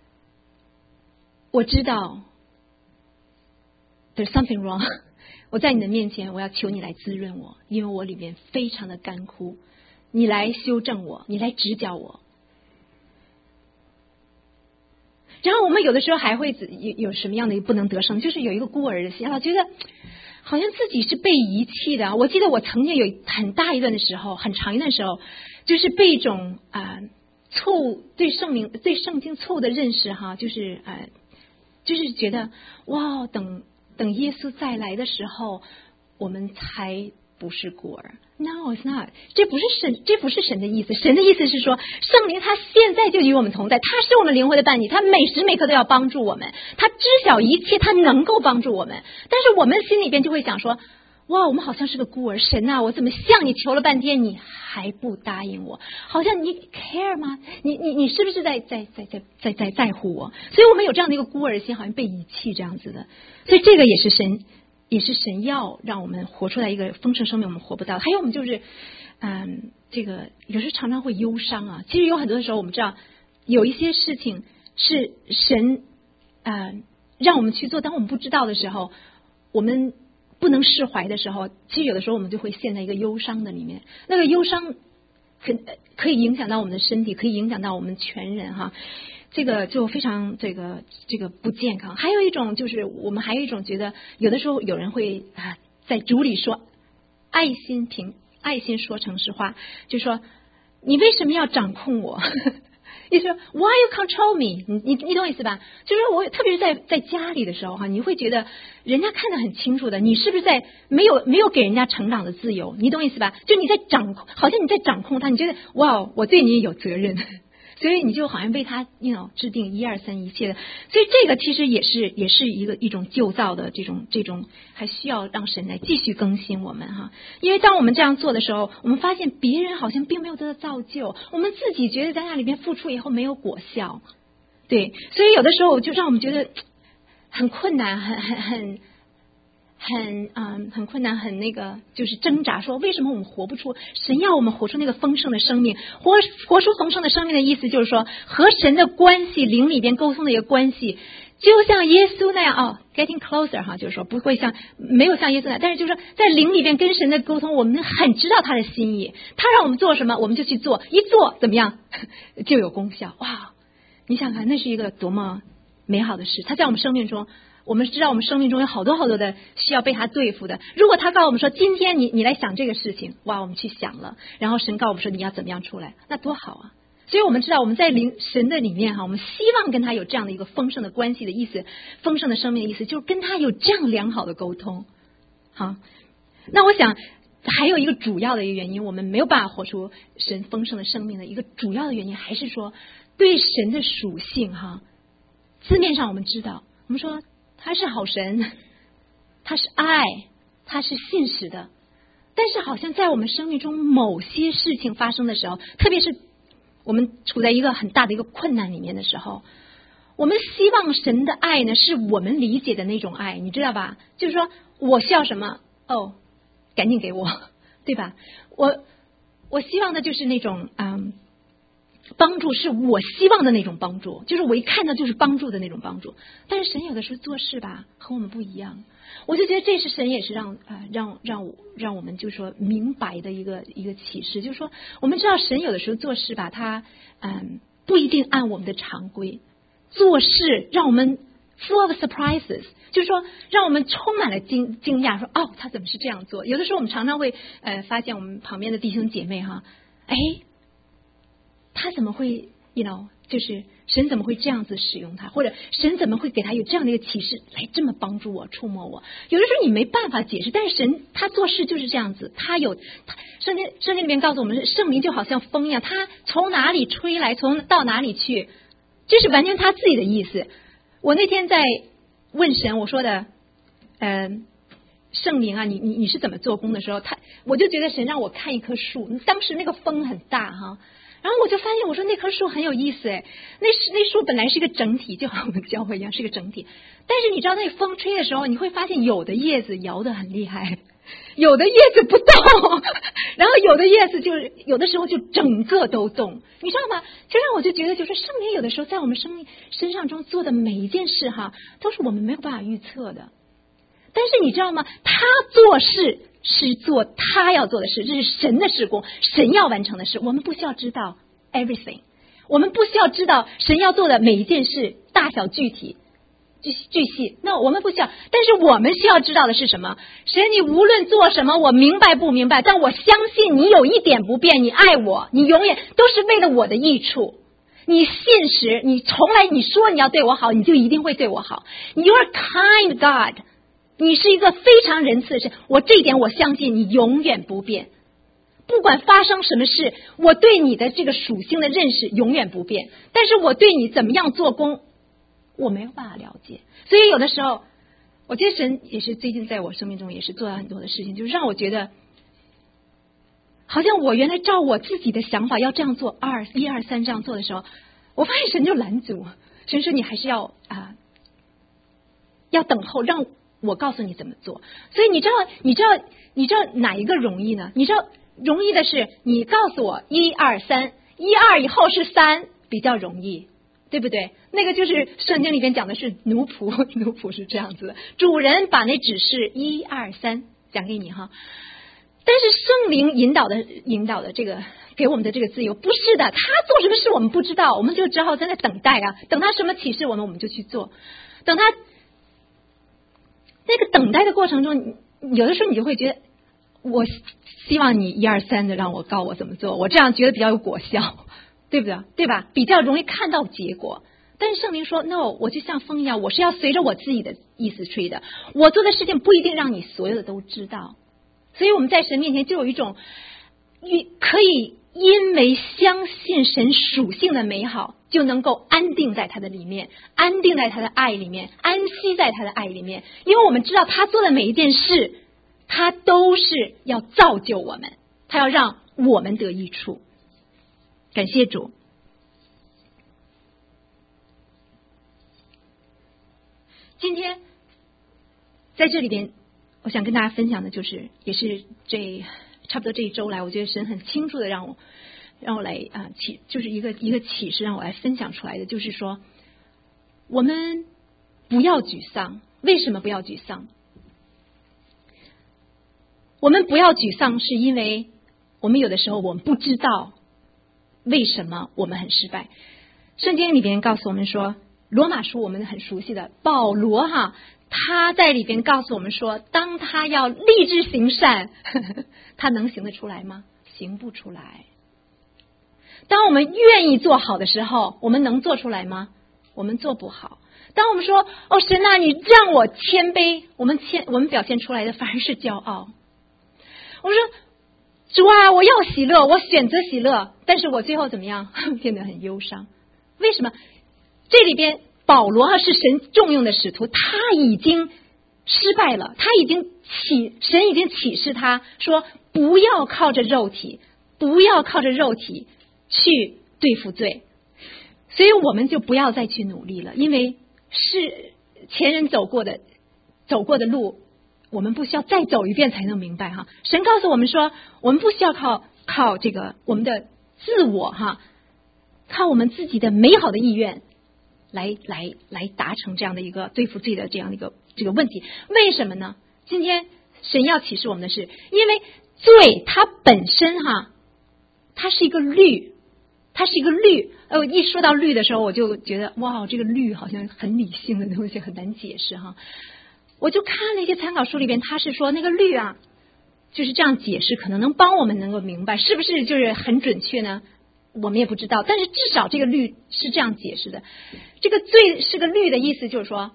我知道 there's something wrong， 我在你的面前，我要求你来滋润我，因为我里面非常的干枯。”你来修正我，你来指教我。然后我们有的时候还会有有什么样的不能得胜，就是有一个孤儿的心，老觉得好像自己是被遗弃的。我记得我曾经有很大一段的时候，很长一段时候，就是被一种啊、呃、错误对圣灵、对圣经错误的认识哈，就是呃，就是觉得哇，等等耶稣再来的时候，我们才不是孤儿。No, it's not. 这不是神，这不是神的意思。神的意思是说，圣灵他现在就与我们同在，他是我们灵魂的伴侣，他每时每刻都要帮助我们，他知晓一切，他能够帮助我们。但是我们心里边就会想说，哇，我们好像是个孤儿，神啊，我怎么向你求了半天，你还不答应我？好像你 care 吗？你你你是不是在在在在在在在乎我？所以我们有这样的一个孤儿的心，好像被遗弃这样子的。所以这个也是神。也是神要让我们活出来一个丰盛生命，我们活不到。还有我们就是，嗯，这个有时候常常会忧伤啊。其实有很多的时候，我们知道有一些事情是神， 呃让我们去做，当我们不知道的时候，我们不能释怀的时候，其实有的时候我们就会陷在一个忧伤的里面。那个忧伤可可以影响到我们的身体，可以影响到我们全人哈。这个就非常这个这个不健康。还有一种就是我们还有一种觉得，有的时候有人会啊在主里说爱心平爱心说诚实话，就说你为什么要掌控我？意思说 Why you control me？ 你你你懂意思吧？就是我特别是在在家里的时候哈，你会觉得人家看得很清楚的，你是不是在没有没有给人家成长的自由？你懂意思吧？就你在掌控，好像你在掌控他，你觉得哇，我对你有责任。所以你就好像为他 you know 制定一二三一切的，所以这个其实也是也是一个一种旧造的这种这种，还需要让神来继续更新我们哈。因为当我们这样做的时候，我们发现别人好像并没有得到造就，我们自己觉得在那里边付出以后没有果效，对，所以有的时候就让我们觉得很困难，很很很。很嗯很困难，很那个就是挣扎，说为什么我们活不出？神要我们活出那个丰盛的生命，活活出丰盛的生命的意思就是说和神的关系，灵里边沟通的一个关系，就像耶稣那样哦 ，getting closer 哈，就是说不会像没有像耶稣那样，但是就是说在灵里边跟神的沟通，我们很知道他的心意，他让我们做什么我们就去做，一做怎么样就有功效。哇，你想看那是一个多么美好的事，他在我们生命中。我们知道我们生命中有好多好多的需要被他对付的，如果他告诉我们说今天你你来想这个事情，哇，我们去想了，然后神告诉我们说你要怎么样出来，那多好啊。所以我们知道我们在灵神的里面哈，我们希望跟他有这样的一个丰盛的关系的意思，丰盛的生命的意思就是跟他有这样良好的沟通。好，那我想还有一个主要的一个原因，我们没有办法活出神丰盛的生命的一个主要的原因，还是说对神的属性哈，字面上我们知道，我们说他是好神，他是爱，他是信实的，但是好像在我们生命中某些事情发生的时候，特别是我们处在一个很大的一个困难里面的时候，我们希望神的爱呢是我们理解的那种爱，你知道吧？就是说我需要什么，哦，赶紧给我，对吧？我我希望的就是那种嗯。帮助是我希望的那种帮助，就是我一看到就是帮助的那种帮助。但是神有的时候做事吧和我们不一样，我就觉得这是神也是让啊、呃、让让我让我们就说明白的一个一个启示，就是说我们知道神有的时候做事吧，他嗯不一定按我们的常规做事，让我们 full of surprises， 就是说让我们充满了惊惊讶，说哦他怎么是这样做？有的时候我们常常会呃发现我们旁边的弟兄姐妹哈，哎。他怎么会 you know 就是神怎么会这样子使用他，或者神怎么会给他有这样的一个启示来这么帮助我触摸我？有的时候你没办法解释，但是神他做事就是这样子，他有他圣经圣经里面告诉我们，圣灵就好像风一样，他从哪里吹来，从到哪里去，这是完全他自己的意思。我那天在问神，我说的嗯、呃圣灵啊，你你你是怎么做工的时候，他我就觉得神让我看一棵树，当时那个风很大哈。然后我就发现，我说那棵树很有意思哎，那是那树本来是一个整体，就好像我们教会一样是一个整体。但是你知道，那风吹的时候，你会发现有的叶子摇得很厉害，有的叶子不动，然后有的叶子就是有的时候就整个都动，你知道吗？就让我就觉得，就是圣灵有的时候在我们生命身上中做的每一件事哈，都是我们没有办法预测的。但是你知道吗？他做事。是做他要做的事，这是神的事工，神要完成的事，我们不需要知道 everything， 我们不需要知道神要做的每一件事大小具体巨巨细，那我们不需要。但是我们需要知道的是什么？神，你无论做什么，我明白不明白，但我相信你有一点不变，你爱我，你永远都是为了我的益处。你信实，你从来你说你要对我好，你就一定会对我好。You're kind God。你是一个非常仁慈的神，我这一点我相信你永远不变，不管发生什么事，我对你的这个属性的认识永远不变，但是我对你怎么样做工我没有办法了解。所以有的时候我觉得神也是最近在我生命中也是做了很多的事情，就是让我觉得好像我原来照我自己的想法要这样做，二一二三这样做的时候，我发现神就拦阻，神说你还是要啊、呃、要等候，让我告诉你怎么做。所以你知道你知道你知道哪一个容易呢？你知道容易的是你告诉我一二三，一二以后是三比较容易， 对不对？那个就是圣经里边讲的是奴仆，奴仆是这样子的，主人把那指示一二三讲给你哈。但是圣灵引导的引导的这个给我们的这个自由不是的，他做什么事我们不知道，我们就只好在那等待啊，等他什么启示我们我们就去做。等他那个等待的过程中，有的时候你就会觉得，我希望你一二三的让我告我怎么做，我这样觉得比较有果效，对不对？对吧？比较容易看到结果。但是圣灵说 no， 我就像风一样，我是要随着我自己的意思吹的，我做的事情不一定让你所有的都知道。所以我们在神面前就有一种可以因为相信神属性的美好，就能够安定在他的里面，安定在他的爱里面，安息在他的爱里面。因为我们知道他做的每一件事，他都是要造就我们，他要让我们得益处。感谢主。今天在这里边我想跟大家分享的就是，也是这差不多这一周来，我觉得神很清楚的让我让我来啊启，就是一个一个启示，让我来分享出来的，就是说，我们不要沮丧。为什么不要沮丧？我们不要沮丧，是因为我们有的时候我们不知道为什么我们很失败。圣经里边告诉我们说，罗马书我们很熟悉的保罗哈。他在里边告诉我们说，当他要立志行善，呵呵，他能行得出来吗？行不出来。当我们愿意做好的时候，我们能做出来吗？我们做不好。当我们说哦神啊，你让我谦卑，我们谦我们表现出来的反而是骄傲。我们说主啊，我要喜乐，我选择喜乐，但是我最后怎么样？变得很忧伤。为什么？这里边保罗是神重用的使徒，他已经失败了，他已经启神已经启示他说，不要靠着肉体，不要靠着肉体去对付罪，所以我们就不要再去努力了，因为是前人走过的走过的路，我们不需要再走一遍才能明白哈。神告诉我们说，我们不需要靠靠这个我们的自我哈，靠我们自己的美好的意愿。来来来达成这样的一个对付罪的这样的一个这个问题。为什么呢？今天神要启示我们的是，因为罪它本身哈，它是一个律，它是一个律。呃，一说到律的时候，我就觉得哇，这个律好像很理性的东西，很难解释哈。我就看了一些参考书里边，他是说那个律啊，就是这样解释，可能能帮我们能够明白，是不是就是很准确呢？我们也不知道，但是至少这个律是这样解释的。这个罪是个律的意思，就是说，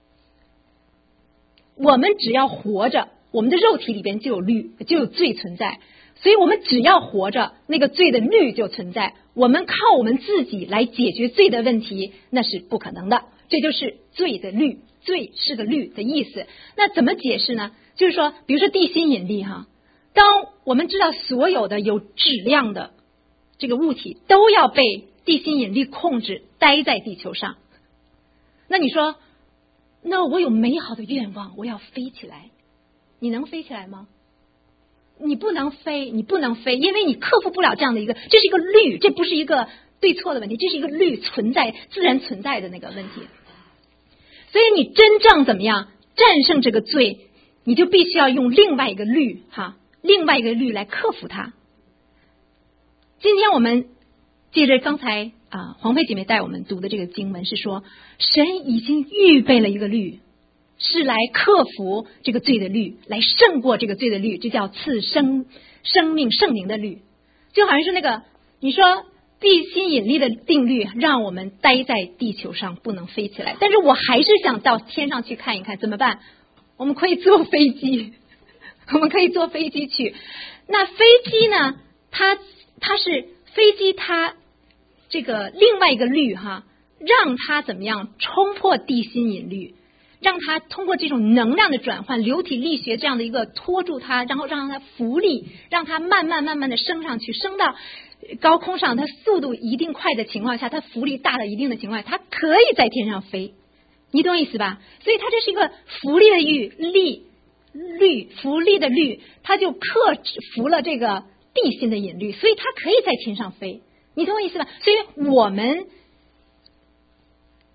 我们只要活着，我们的肉体里边就有律，就有罪存在。所以我们只要活着，那个罪的律就存在。我们靠我们自己来解决罪的问题，那是不可能的。这就是罪的律，罪是个律的意思。那怎么解释呢？就是说，比如说地心引力哈，当我们知道所有的有质量的这个物体都要被地心引力控制，待在地球上。那你说，那我有美好的愿望，我要飞起来，你能飞起来吗？你不能飞，你不能飞，因为你克服不了这样的一个，这是一个律，这不是一个对错的问题，这是一个律存在，自然存在的那个问题。所以你真正怎么样战胜这个罪，你就必须要用另外一个律哈，另外一个律来克服它。今天我们借着刚才啊黄飞姐妹带我们读的这个经文是说，神已经预备了一个律，是来克服这个罪的律，来胜过这个罪的律，这叫赐生生命圣灵的律。就好像是那个你说地心引力的定律让我们待在地球上不能飞起来，但是我还是想到天上去看一看，怎么办？我们可以坐飞机，我们可以坐飞机去。那飞机呢，它它是飞机，它这个另外一个律哈，让它怎么样冲破地心引力，让它通过这种能量的转换，流体力学这样的一个拖住它，然后让它浮力，让它慢慢慢慢的升上去，升到高空上，它速度一定快的情况下，它浮力大到一定的情况下，它可以在天上飞，你懂意思吧？所以它这是一个浮力的律力律浮力的律，它就克服了这个地心的引力，所以它可以在天上飞，你懂我意思吧？所以我们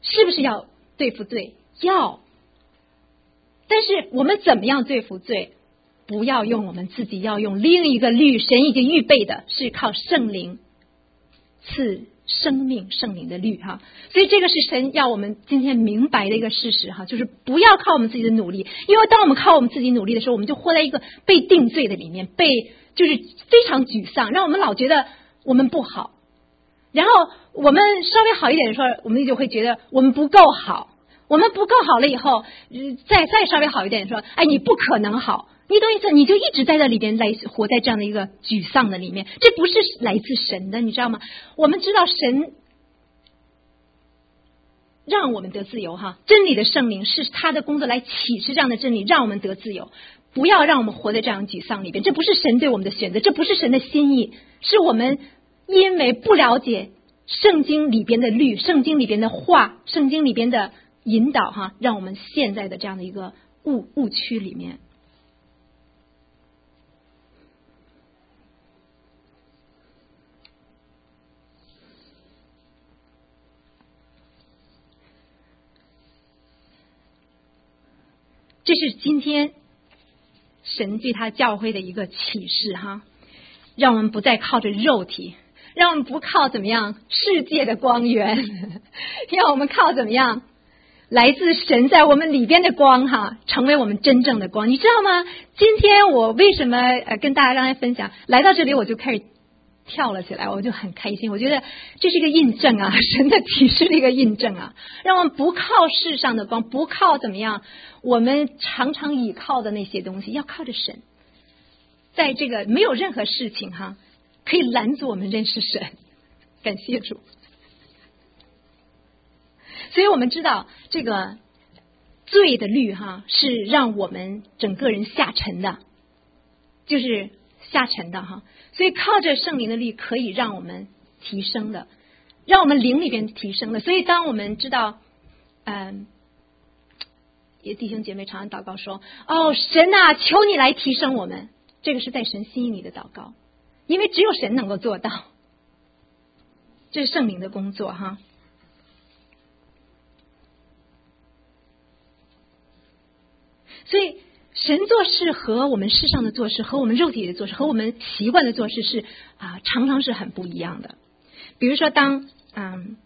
是不是要对付罪？要。但是我们怎么样对付罪？不要用我们自己，要用另一个律，神已经预备的，是靠圣灵赐生命圣灵的律哈。所以这个是神要我们今天明白的一个事实哈，就是不要靠我们自己的努力，因为当我们靠我们自己努力的时候，我们就活在一个被定罪的里面，被就是非常沮丧，让我们老觉得我们不好，然后我们稍微好一点的时候，我们就会觉得我们不够好，我们不够好了以后，再再稍微好一点说，哎，你不可能好。你懂意思？你就一直在这里边来活在这样的一个沮丧的里面，这不是来自神的，你知道吗？我们知道神让我们得自由哈，真理的圣灵是他的工作来启示这样的真理，让我们得自由。不要让我们活在这样沮丧里边，这不是神对我们的选择，这不是神的心意，是我们因为不了解圣经里边的律，圣经里边的话，圣经里边的引导哈，让我们现在的这样的一个误误区里面。这是今天神对他教会的一个启示哈，让我们不再靠着肉体，让我们不靠怎么样世界的光源，让我们靠怎么样来自神在我们里边的光哈，成为我们真正的光。你知道吗？今天我为什么呃跟大家刚才分享，来到这里我就开始跳了起来，我就很开心。我觉得这是一个印证啊，神的启示的一个印证啊，让我们不靠世上的光，不靠怎么样我们常常倚靠的那些东西，要靠着神。在这个没有任何事情哈可以拦阻我们认识神，感谢主。所以我们知道这个罪的律哈是让我们整个人下沉的，就是下沉的哈。所以靠着圣灵的力可以让我们提升的，让我们灵里边提升的。所以当我们知道嗯，也弟兄姐妹常常祷告说，哦神啊，求你来提升我们，这个是在神心意里的祷告，因为只有神能够做到，这是圣灵的工作哈。所以神做事和我们世上的做事，和我们肉体的做事，和我们习惯的做事是啊，常常是很不一样的。比如说当嗯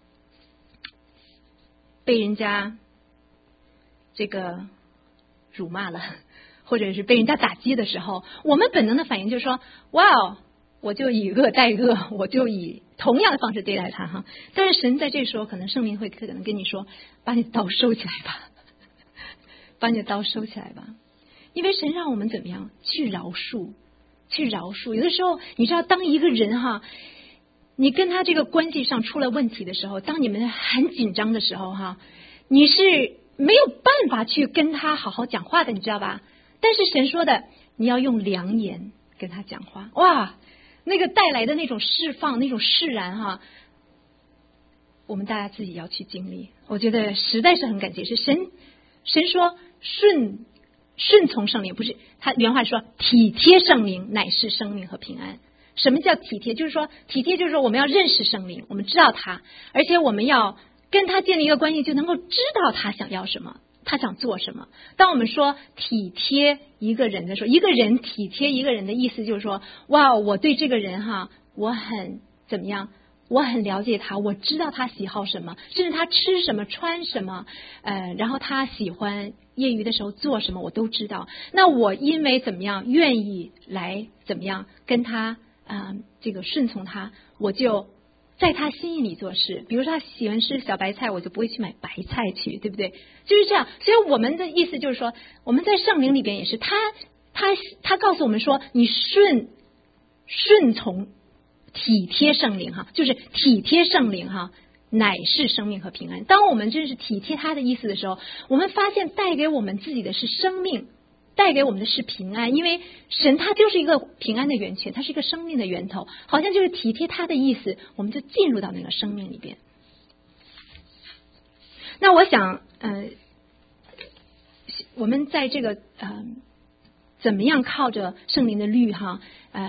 被人家这个辱骂了，或者是被人家打击的时候，我们本能的反应就是说，哇，我就以恶待恶，我就以同样的方式对待他哈。但是神在这时候可能圣灵会可能跟你说，把你刀收起来吧，把你的刀收起来吧。因为神让我们怎么样去饶恕，去饶恕。有的时候你知道，当一个人哈，你跟他这个关系上出了问题的时候，当你们很紧张的时候哈，你是没有办法去跟他好好讲话的，你知道吧？但是神说的，你要用良言跟他讲话，哇，那个带来的那种释放，那种释然哈，我们大家自己要去经历。我觉得实在是很感谢，是神神说顺顺从圣灵，不是他原话说体贴圣灵乃是生命和平安。什么叫体贴？就是说体贴就是说我们要认识圣灵，我们知道他，而且我们要跟他建立一个关系，就能够知道他想要什么，他想做什么。当我们说体贴一个人的时候，一个人体贴一个人的意思就是说，哇，我对这个人哈，我很怎么样，我很了解他，我知道他喜好什么，甚至他吃什么穿什么，呃，然后他喜欢业余的时候做什么我都知道。那我因为怎么样愿意来怎么样跟他啊、呃、这个顺从他，我就在他心意里做事。比如说他喜欢吃小白菜，我就不会去买白菜去，对不对？就是这样。所以我们的意思就是说，我们在圣灵里边也是，他他他告诉我们说，你顺顺从体贴圣灵哈，就是体贴圣灵哈，乃是生命和平安。当我们真是体贴他的意思的时候，我们发现带给我们自己的是生命，带给我们的是平安。因为神他就是一个平安的源泉，他是一个生命的源头，好像就是体贴他的意思，我们就进入到那个生命里边。那我想呃我们在这个呃怎么样靠着圣灵的律哈呃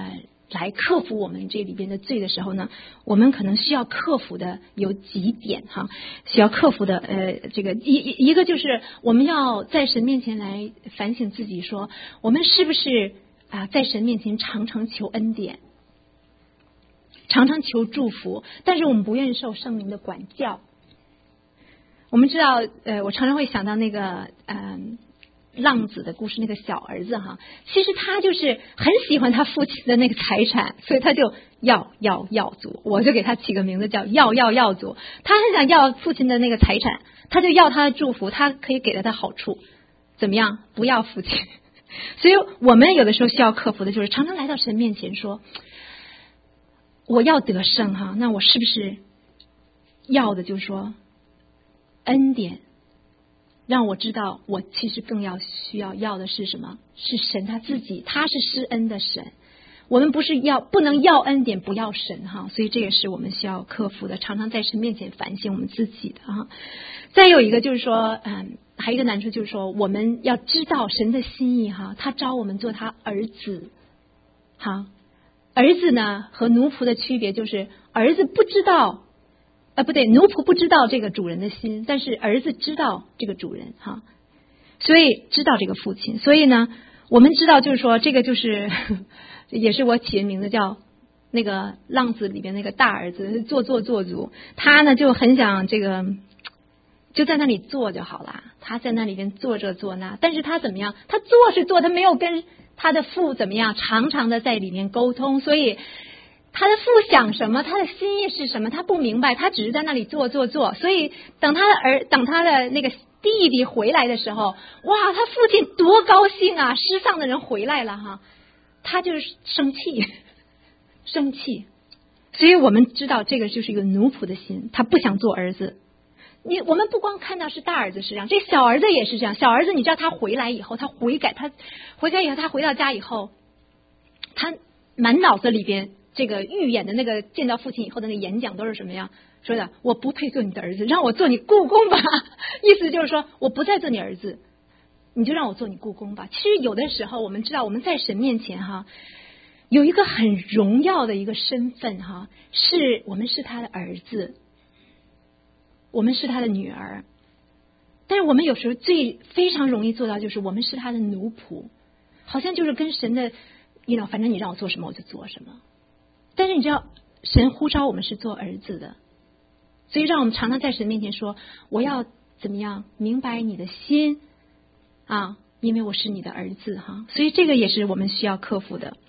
来克服我们这里边的罪的时候呢，我们可能需要克服的有几点哈，需要克服的呃，这个一一个就是我们要在神面前来反省自己说，我们是不是啊在神面前常常求恩典，常常求祝福，但是我们不愿意受圣灵的管教。我们知道呃，我常常会想到那个嗯。呃浪子的故事，那个小儿子哈，其实他就是很喜欢他父亲的那个财产，所以他就要要要族，我就给他起个名字叫要要要族。他很想要父亲的那个财产，他就要他的祝福，他可以给了他好处，怎么样？不要父亲。所以我们有的时候需要克服的就是常常来到神面前说，我要得胜哈，那我是不是要的就是说恩典？让我知道我其实更要需要要的是什么？是神他自己，他是施恩的神。我们不是要不能要恩典不要神哈，所以这也是我们需要克服的，常常在神面前反省我们自己的哈。再有一个就是说，嗯，还有一个难处就是说，我们要知道神的心意哈，他招我们做他儿子。哈，儿子呢和奴仆的区别就是，儿子不知道。啊，不对，奴仆不知道这个主人的心，但是儿子知道这个主人哈，所以知道这个父亲。所以呢，我们知道就是说，这个就是也是我起的名字叫那个浪子里边那个大儿子，做做做足。他呢就很想这个就在那里做就好了，他在那里边做这做那，但是他怎么样？他做是做，他没有跟他的父怎么样，常常的在里面沟通，所以。他的父想什么，他的心意是什么，他不明白，他只是在那里做做做。所以等他的儿，等他的那个弟弟回来的时候，哇，他父亲多高兴啊！失丧的人回来了哈，他就是生气，生气。所以我们知道这个就是一个奴仆的心，他不想做儿子。你我们不光看到是大儿子是这样，这小儿子也是这样。小儿子，你知道他回来以后，他悔改，他回家以后，他回到家以后，他满脑子里边。这个预演的那个见到父亲以后的那个演讲都是什么呀？说的我不配做你的儿子，让我做你雇工吧。意思就是说我不再做你儿子，你就让我做你雇工吧。其实有的时候我们知道我们在神面前哈，有一个很荣耀的一个身份哈，是我们是他的儿子，我们是他的女儿。但是我们有时候最非常容易做到就是我们是他的奴仆，好像就是跟神的，你知道，反正你让我做什么我就做什么。但是你知道，神呼召我们是做儿子的，所以让我们常常在神面前说，我要怎么样明白你的心啊，因为我是你的儿子哈。所以这个也是我们需要克服的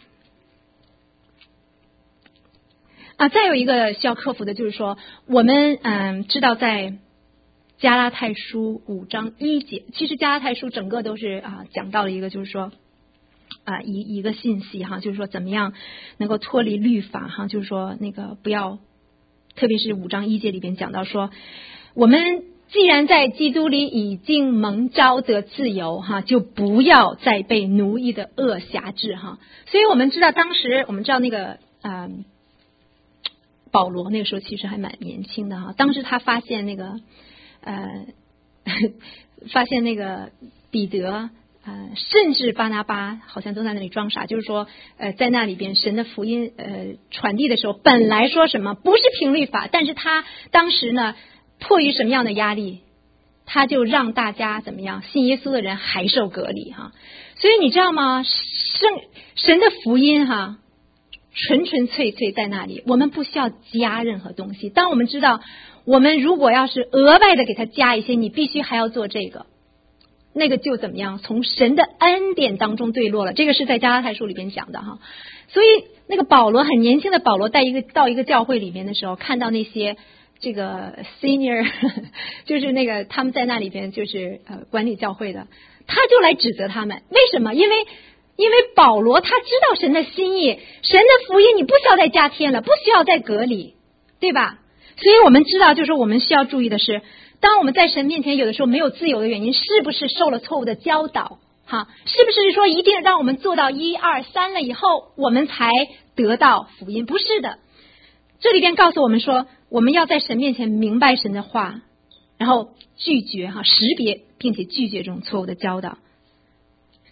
啊。再有一个需要克服的就是说，我们嗯知道在加拉太书五章一节，其实加拉太书整个都是啊讲到了一个就是说。啊，一一个信息哈，就是说怎么样能够脱离律法哈，就是说那个不要，特别是五章一节里边讲到说，我们既然在基督里已经蒙召得自由哈，就不要再被奴役的恶辖制哈。所以我们知道当时我们知道那个嗯、呃，保罗那个时候其实还蛮年轻的哈，当时他发现那个呃，发现那个彼得。呃，甚至巴拿巴好像都在那里装傻，就是说，呃，在那里边神的福音呃传递的时候，本来说什么不是凭律法，但是他当时呢，迫于什么样的压力，他就让大家怎么样信耶稣的人还受隔离哈。所以你知道吗？圣神的福音哈，纯纯粹粹在那里，我们不需要加任何东西。当我们知道，我们如果要是额外的给他加一些，你必须还要做这个。那个就怎么样从神的恩典当中坠落了，这个是在加拉太书里边讲的哈。所以那个保罗很年轻的保罗带一个到一个教会里面的时候，看到那些这个 senior 就是那个他们在那里边就是呃管理教会的，他就来指责他们。为什么？因为因为保罗他知道神的心意，神的福音你不需要再加添了，不需要再隔离，对吧？所以我们知道就是我们需要注意的是，当我们在神面前有的时候没有自由的原因，是不是受了错误的教导？哈，是不是说一定让我们做到一二三了以后，我们才得到福音？不是的，这里边告诉我们说，我们要在神面前明白神的话，然后拒绝哈识别，并且拒绝这种错误的教导。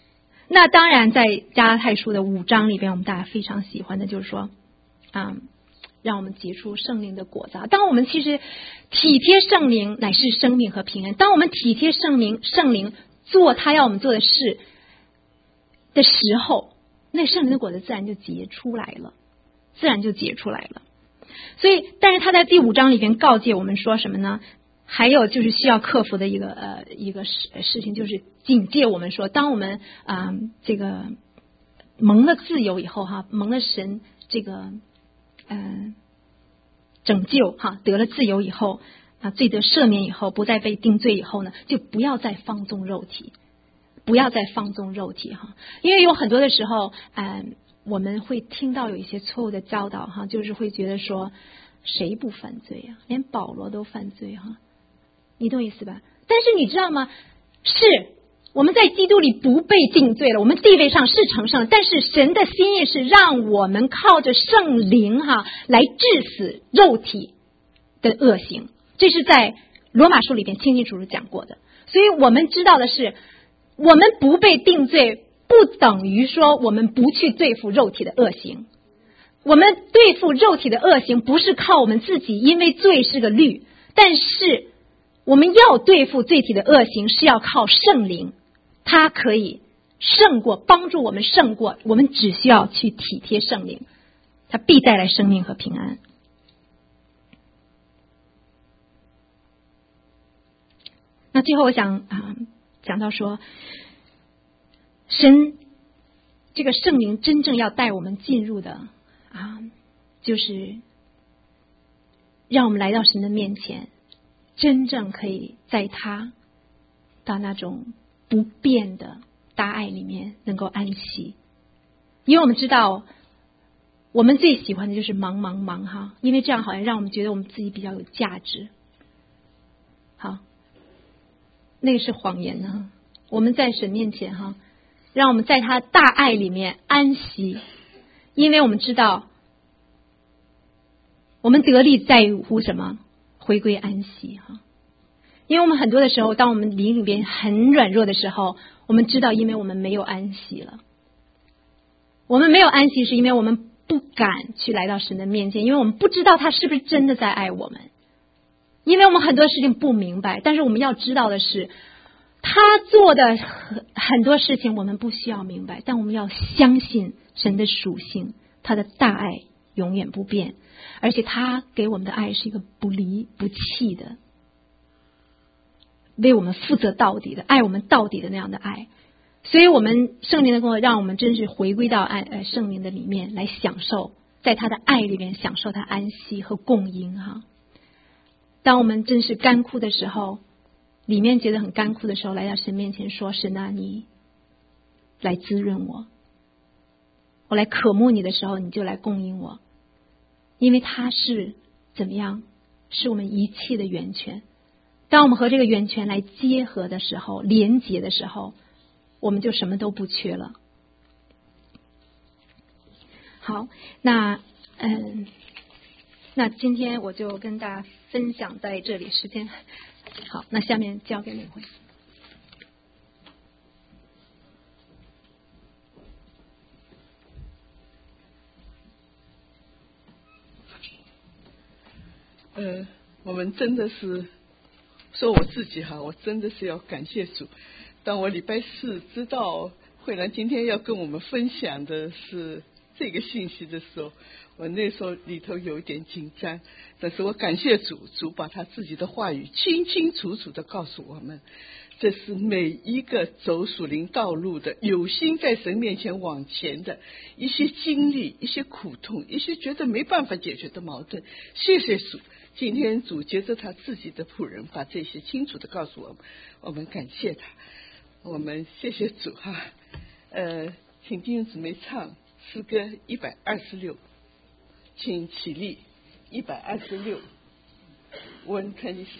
那当然在加拉太书的五章里边，我们大家非常喜欢的就是说啊、嗯，让我们结出圣灵的果子。当我们其实体贴圣灵乃是生命和平安，当我们体贴圣灵圣灵做他要我们做的事的时候，那圣灵的果子自然就结出来了，自然就结出来了。所以但是他在第五章里边告诫我们说什么呢？还有就是需要克服的一个呃一个事事情，就是警戒我们说，当我们啊、呃、这个蒙了自由以后哈，蒙了神这个嗯、呃、拯救哈，得了自由以后啊，罪得赦免以后，不再被定罪以后呢，就不要再放纵肉体，不要再放纵肉体哈，因为有很多的时候嗯、呃、我们会听到有一些错误的教导哈，就是会觉得说谁不犯罪啊，连保罗都犯罪哈。你懂意思吧？但是你知道吗？是我们在基督里不被定罪了，我们地位上是成圣，但是神的心意是让我们靠着圣灵哈来治死肉体的恶行，这是在罗马书里边清清楚楚讲过的。所以我们知道的是，我们不被定罪不等于说我们不去对付肉体的恶行，我们对付肉体的恶行不是靠我们自己，因为罪是个律，但是我们要对付罪体的恶行是要靠圣灵，他可以胜过，帮助我们胜过，我们只需要去体贴圣灵，他必带来生命和平安。那最后我想啊，讲到说神这个圣灵真正要带我们进入的啊，就是让我们来到神的面前，真正可以在他的那种不变的大爱里面能够安息。因为我们知道我们最喜欢的就是忙忙忙哈，因为这样好像让我们觉得我们自己比较有价值。好，那个是谎言呢。我们在神面前哈，让我们在他大爱里面安息，因为我们知道我们得力在乎什么？回归安息哈。因为我们很多的时候，当我们灵里边很软弱的时候，我们知道因为我们没有安息了。我们没有安息是因为我们不敢去来到神的面前，因为我们不知道他是不是真的在爱我们，因为我们很多事情不明白。但是我们要知道的是，他做的很多事情我们不需要明白，但我们要相信神的属性，他的大爱永远不变，而且他给我们的爱是一个不离不弃的，为我们负责到底的，爱我们到底的那样的爱。所以我们圣灵的工作让我们真是回归到爱呃圣灵的里面来享受，在他的爱里面享受他安息和供应哈。当我们真是干枯的时候，里面觉得很干枯的时候，来到神面前说，神啊，你来滋润我，我来渴慕你的时候，你就来供应我，因为他是怎么样，是我们一切的源泉。当我们和这个源泉来结合的时候，连结的时候，我们就什么都不缺了。好，那嗯，那今天我就跟大家分享在这里，时间好，那下面交给领会。 呃，我们真的是说我自己哈，我真的是要感谢主。当我礼拜四知道慧兰今天要跟我们分享的是这个信息的时候，我那时候里头有一点紧张，但是我感谢主，主把他自己的话语清清楚楚的告诉我们，这是每一个走属灵道路的，有心在神面前往前的一些经历，一些苦痛，一些觉得没办法解决的矛盾。谢谢主，今天主接着他自己的仆人把这些清楚的告诉我们，我们感谢他，我们谢谢主哈。呃，请弟兄姊妹唱诗歌一百二十六，请起立。一百二十六 one twenty six